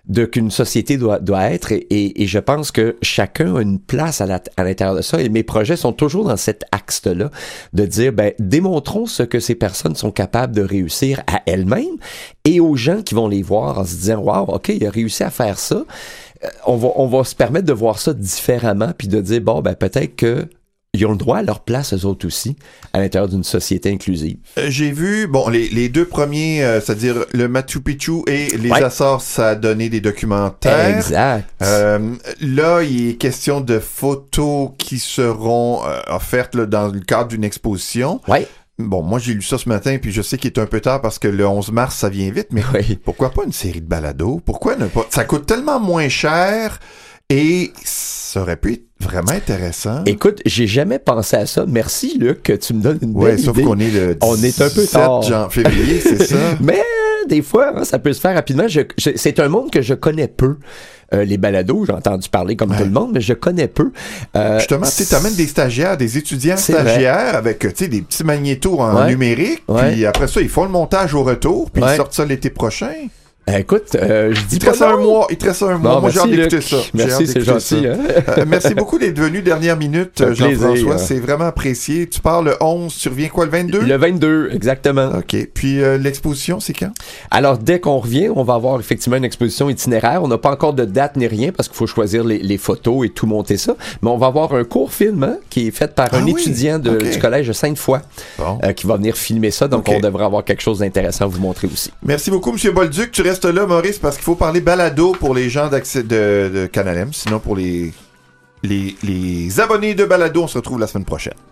de qu'une société doit, doit être et, et, et je pense que chacun a une place à, la, à l'intérieur de ça et mes projets sont toujours dans cet axe-là de dire, ben, démontrons ce que ces personnes sont capables de réussir à elles-mêmes et aux gens qui vont les voir en se disant, wow, OK, il a réussi à faire ça. On va, on va se permettre de voir ça différemment puis de dire, bon, ben, peut-être que ils ont le droit à leur place, eux autres aussi, à l'intérieur d'une société inclusive. Euh, j'ai vu, bon, les, les deux premiers, euh, c'est-à-dire le Machu Picchu et les ouais. Açores, ça a donné des documentaires. Exact. Euh, là, il est question de photos qui seront euh, offertes là, dans le cadre d'une exposition. Oui. Bon, moi, j'ai lu ça ce matin, puis je sais qu'il est un peu tard parce que le onze mars, ça vient vite, mais oui. pourquoi pas une série de balados? Pourquoi ne pas? Ça coûte tellement moins cher et ça aurait pu être vraiment intéressant. Écoute, j'ai jamais pensé à ça. Merci, Luc, que tu me donnes une ouais, belle sauf idée. qu'on est le On est un peu tard. sept février, c'est ça. Mais euh, des fois, hein, ça peut se faire rapidement. Je, je, c'est un monde que je connais peu. Euh, les balados, j'ai entendu parler comme ouais. tout le monde, mais je connais peu. Euh, Justement, tu amènes des stagiaires, des étudiants stagiaires vrai. avec des petits magnétos en ouais. numérique, ouais. puis après ça, ils font le montage au retour, puis ouais. ils sortent ça l'été prochain. Euh, écoute, euh, je dis il te reste un mois, il te reste un mois. Bon, Moi, j'ai hâte d'écouter Luc. ça. Merci, c'est gentil. Hein? euh, merci beaucoup d'être venu dernière minute, Jean-François. C'est vraiment apprécié. Tu pars le onze, tu reviens quoi, le vingt-deux? Le vingt-deux, exactement. OK. Puis euh, l'exposition, c'est quand? Alors, dès qu'on revient, on va avoir effectivement une exposition itinéraire. On n'a pas encore de date ni rien parce qu'il faut choisir les, les photos et tout monter ça. Mais on va avoir un court film hein, qui est fait par ah, un oui? étudiant de, okay. du collège de Sainte-Foy bon. euh, qui va venir filmer ça. Donc, okay. on devrait avoir quelque chose d'intéressant à vous montrer aussi. Merci beaucoup, M. Bolduc. Tu restes là, Maurice, parce qu'il faut parler balado pour les gens d'accès de, de Canal M. Sinon, pour les, les, les abonnés de balado, on se retrouve la semaine prochaine.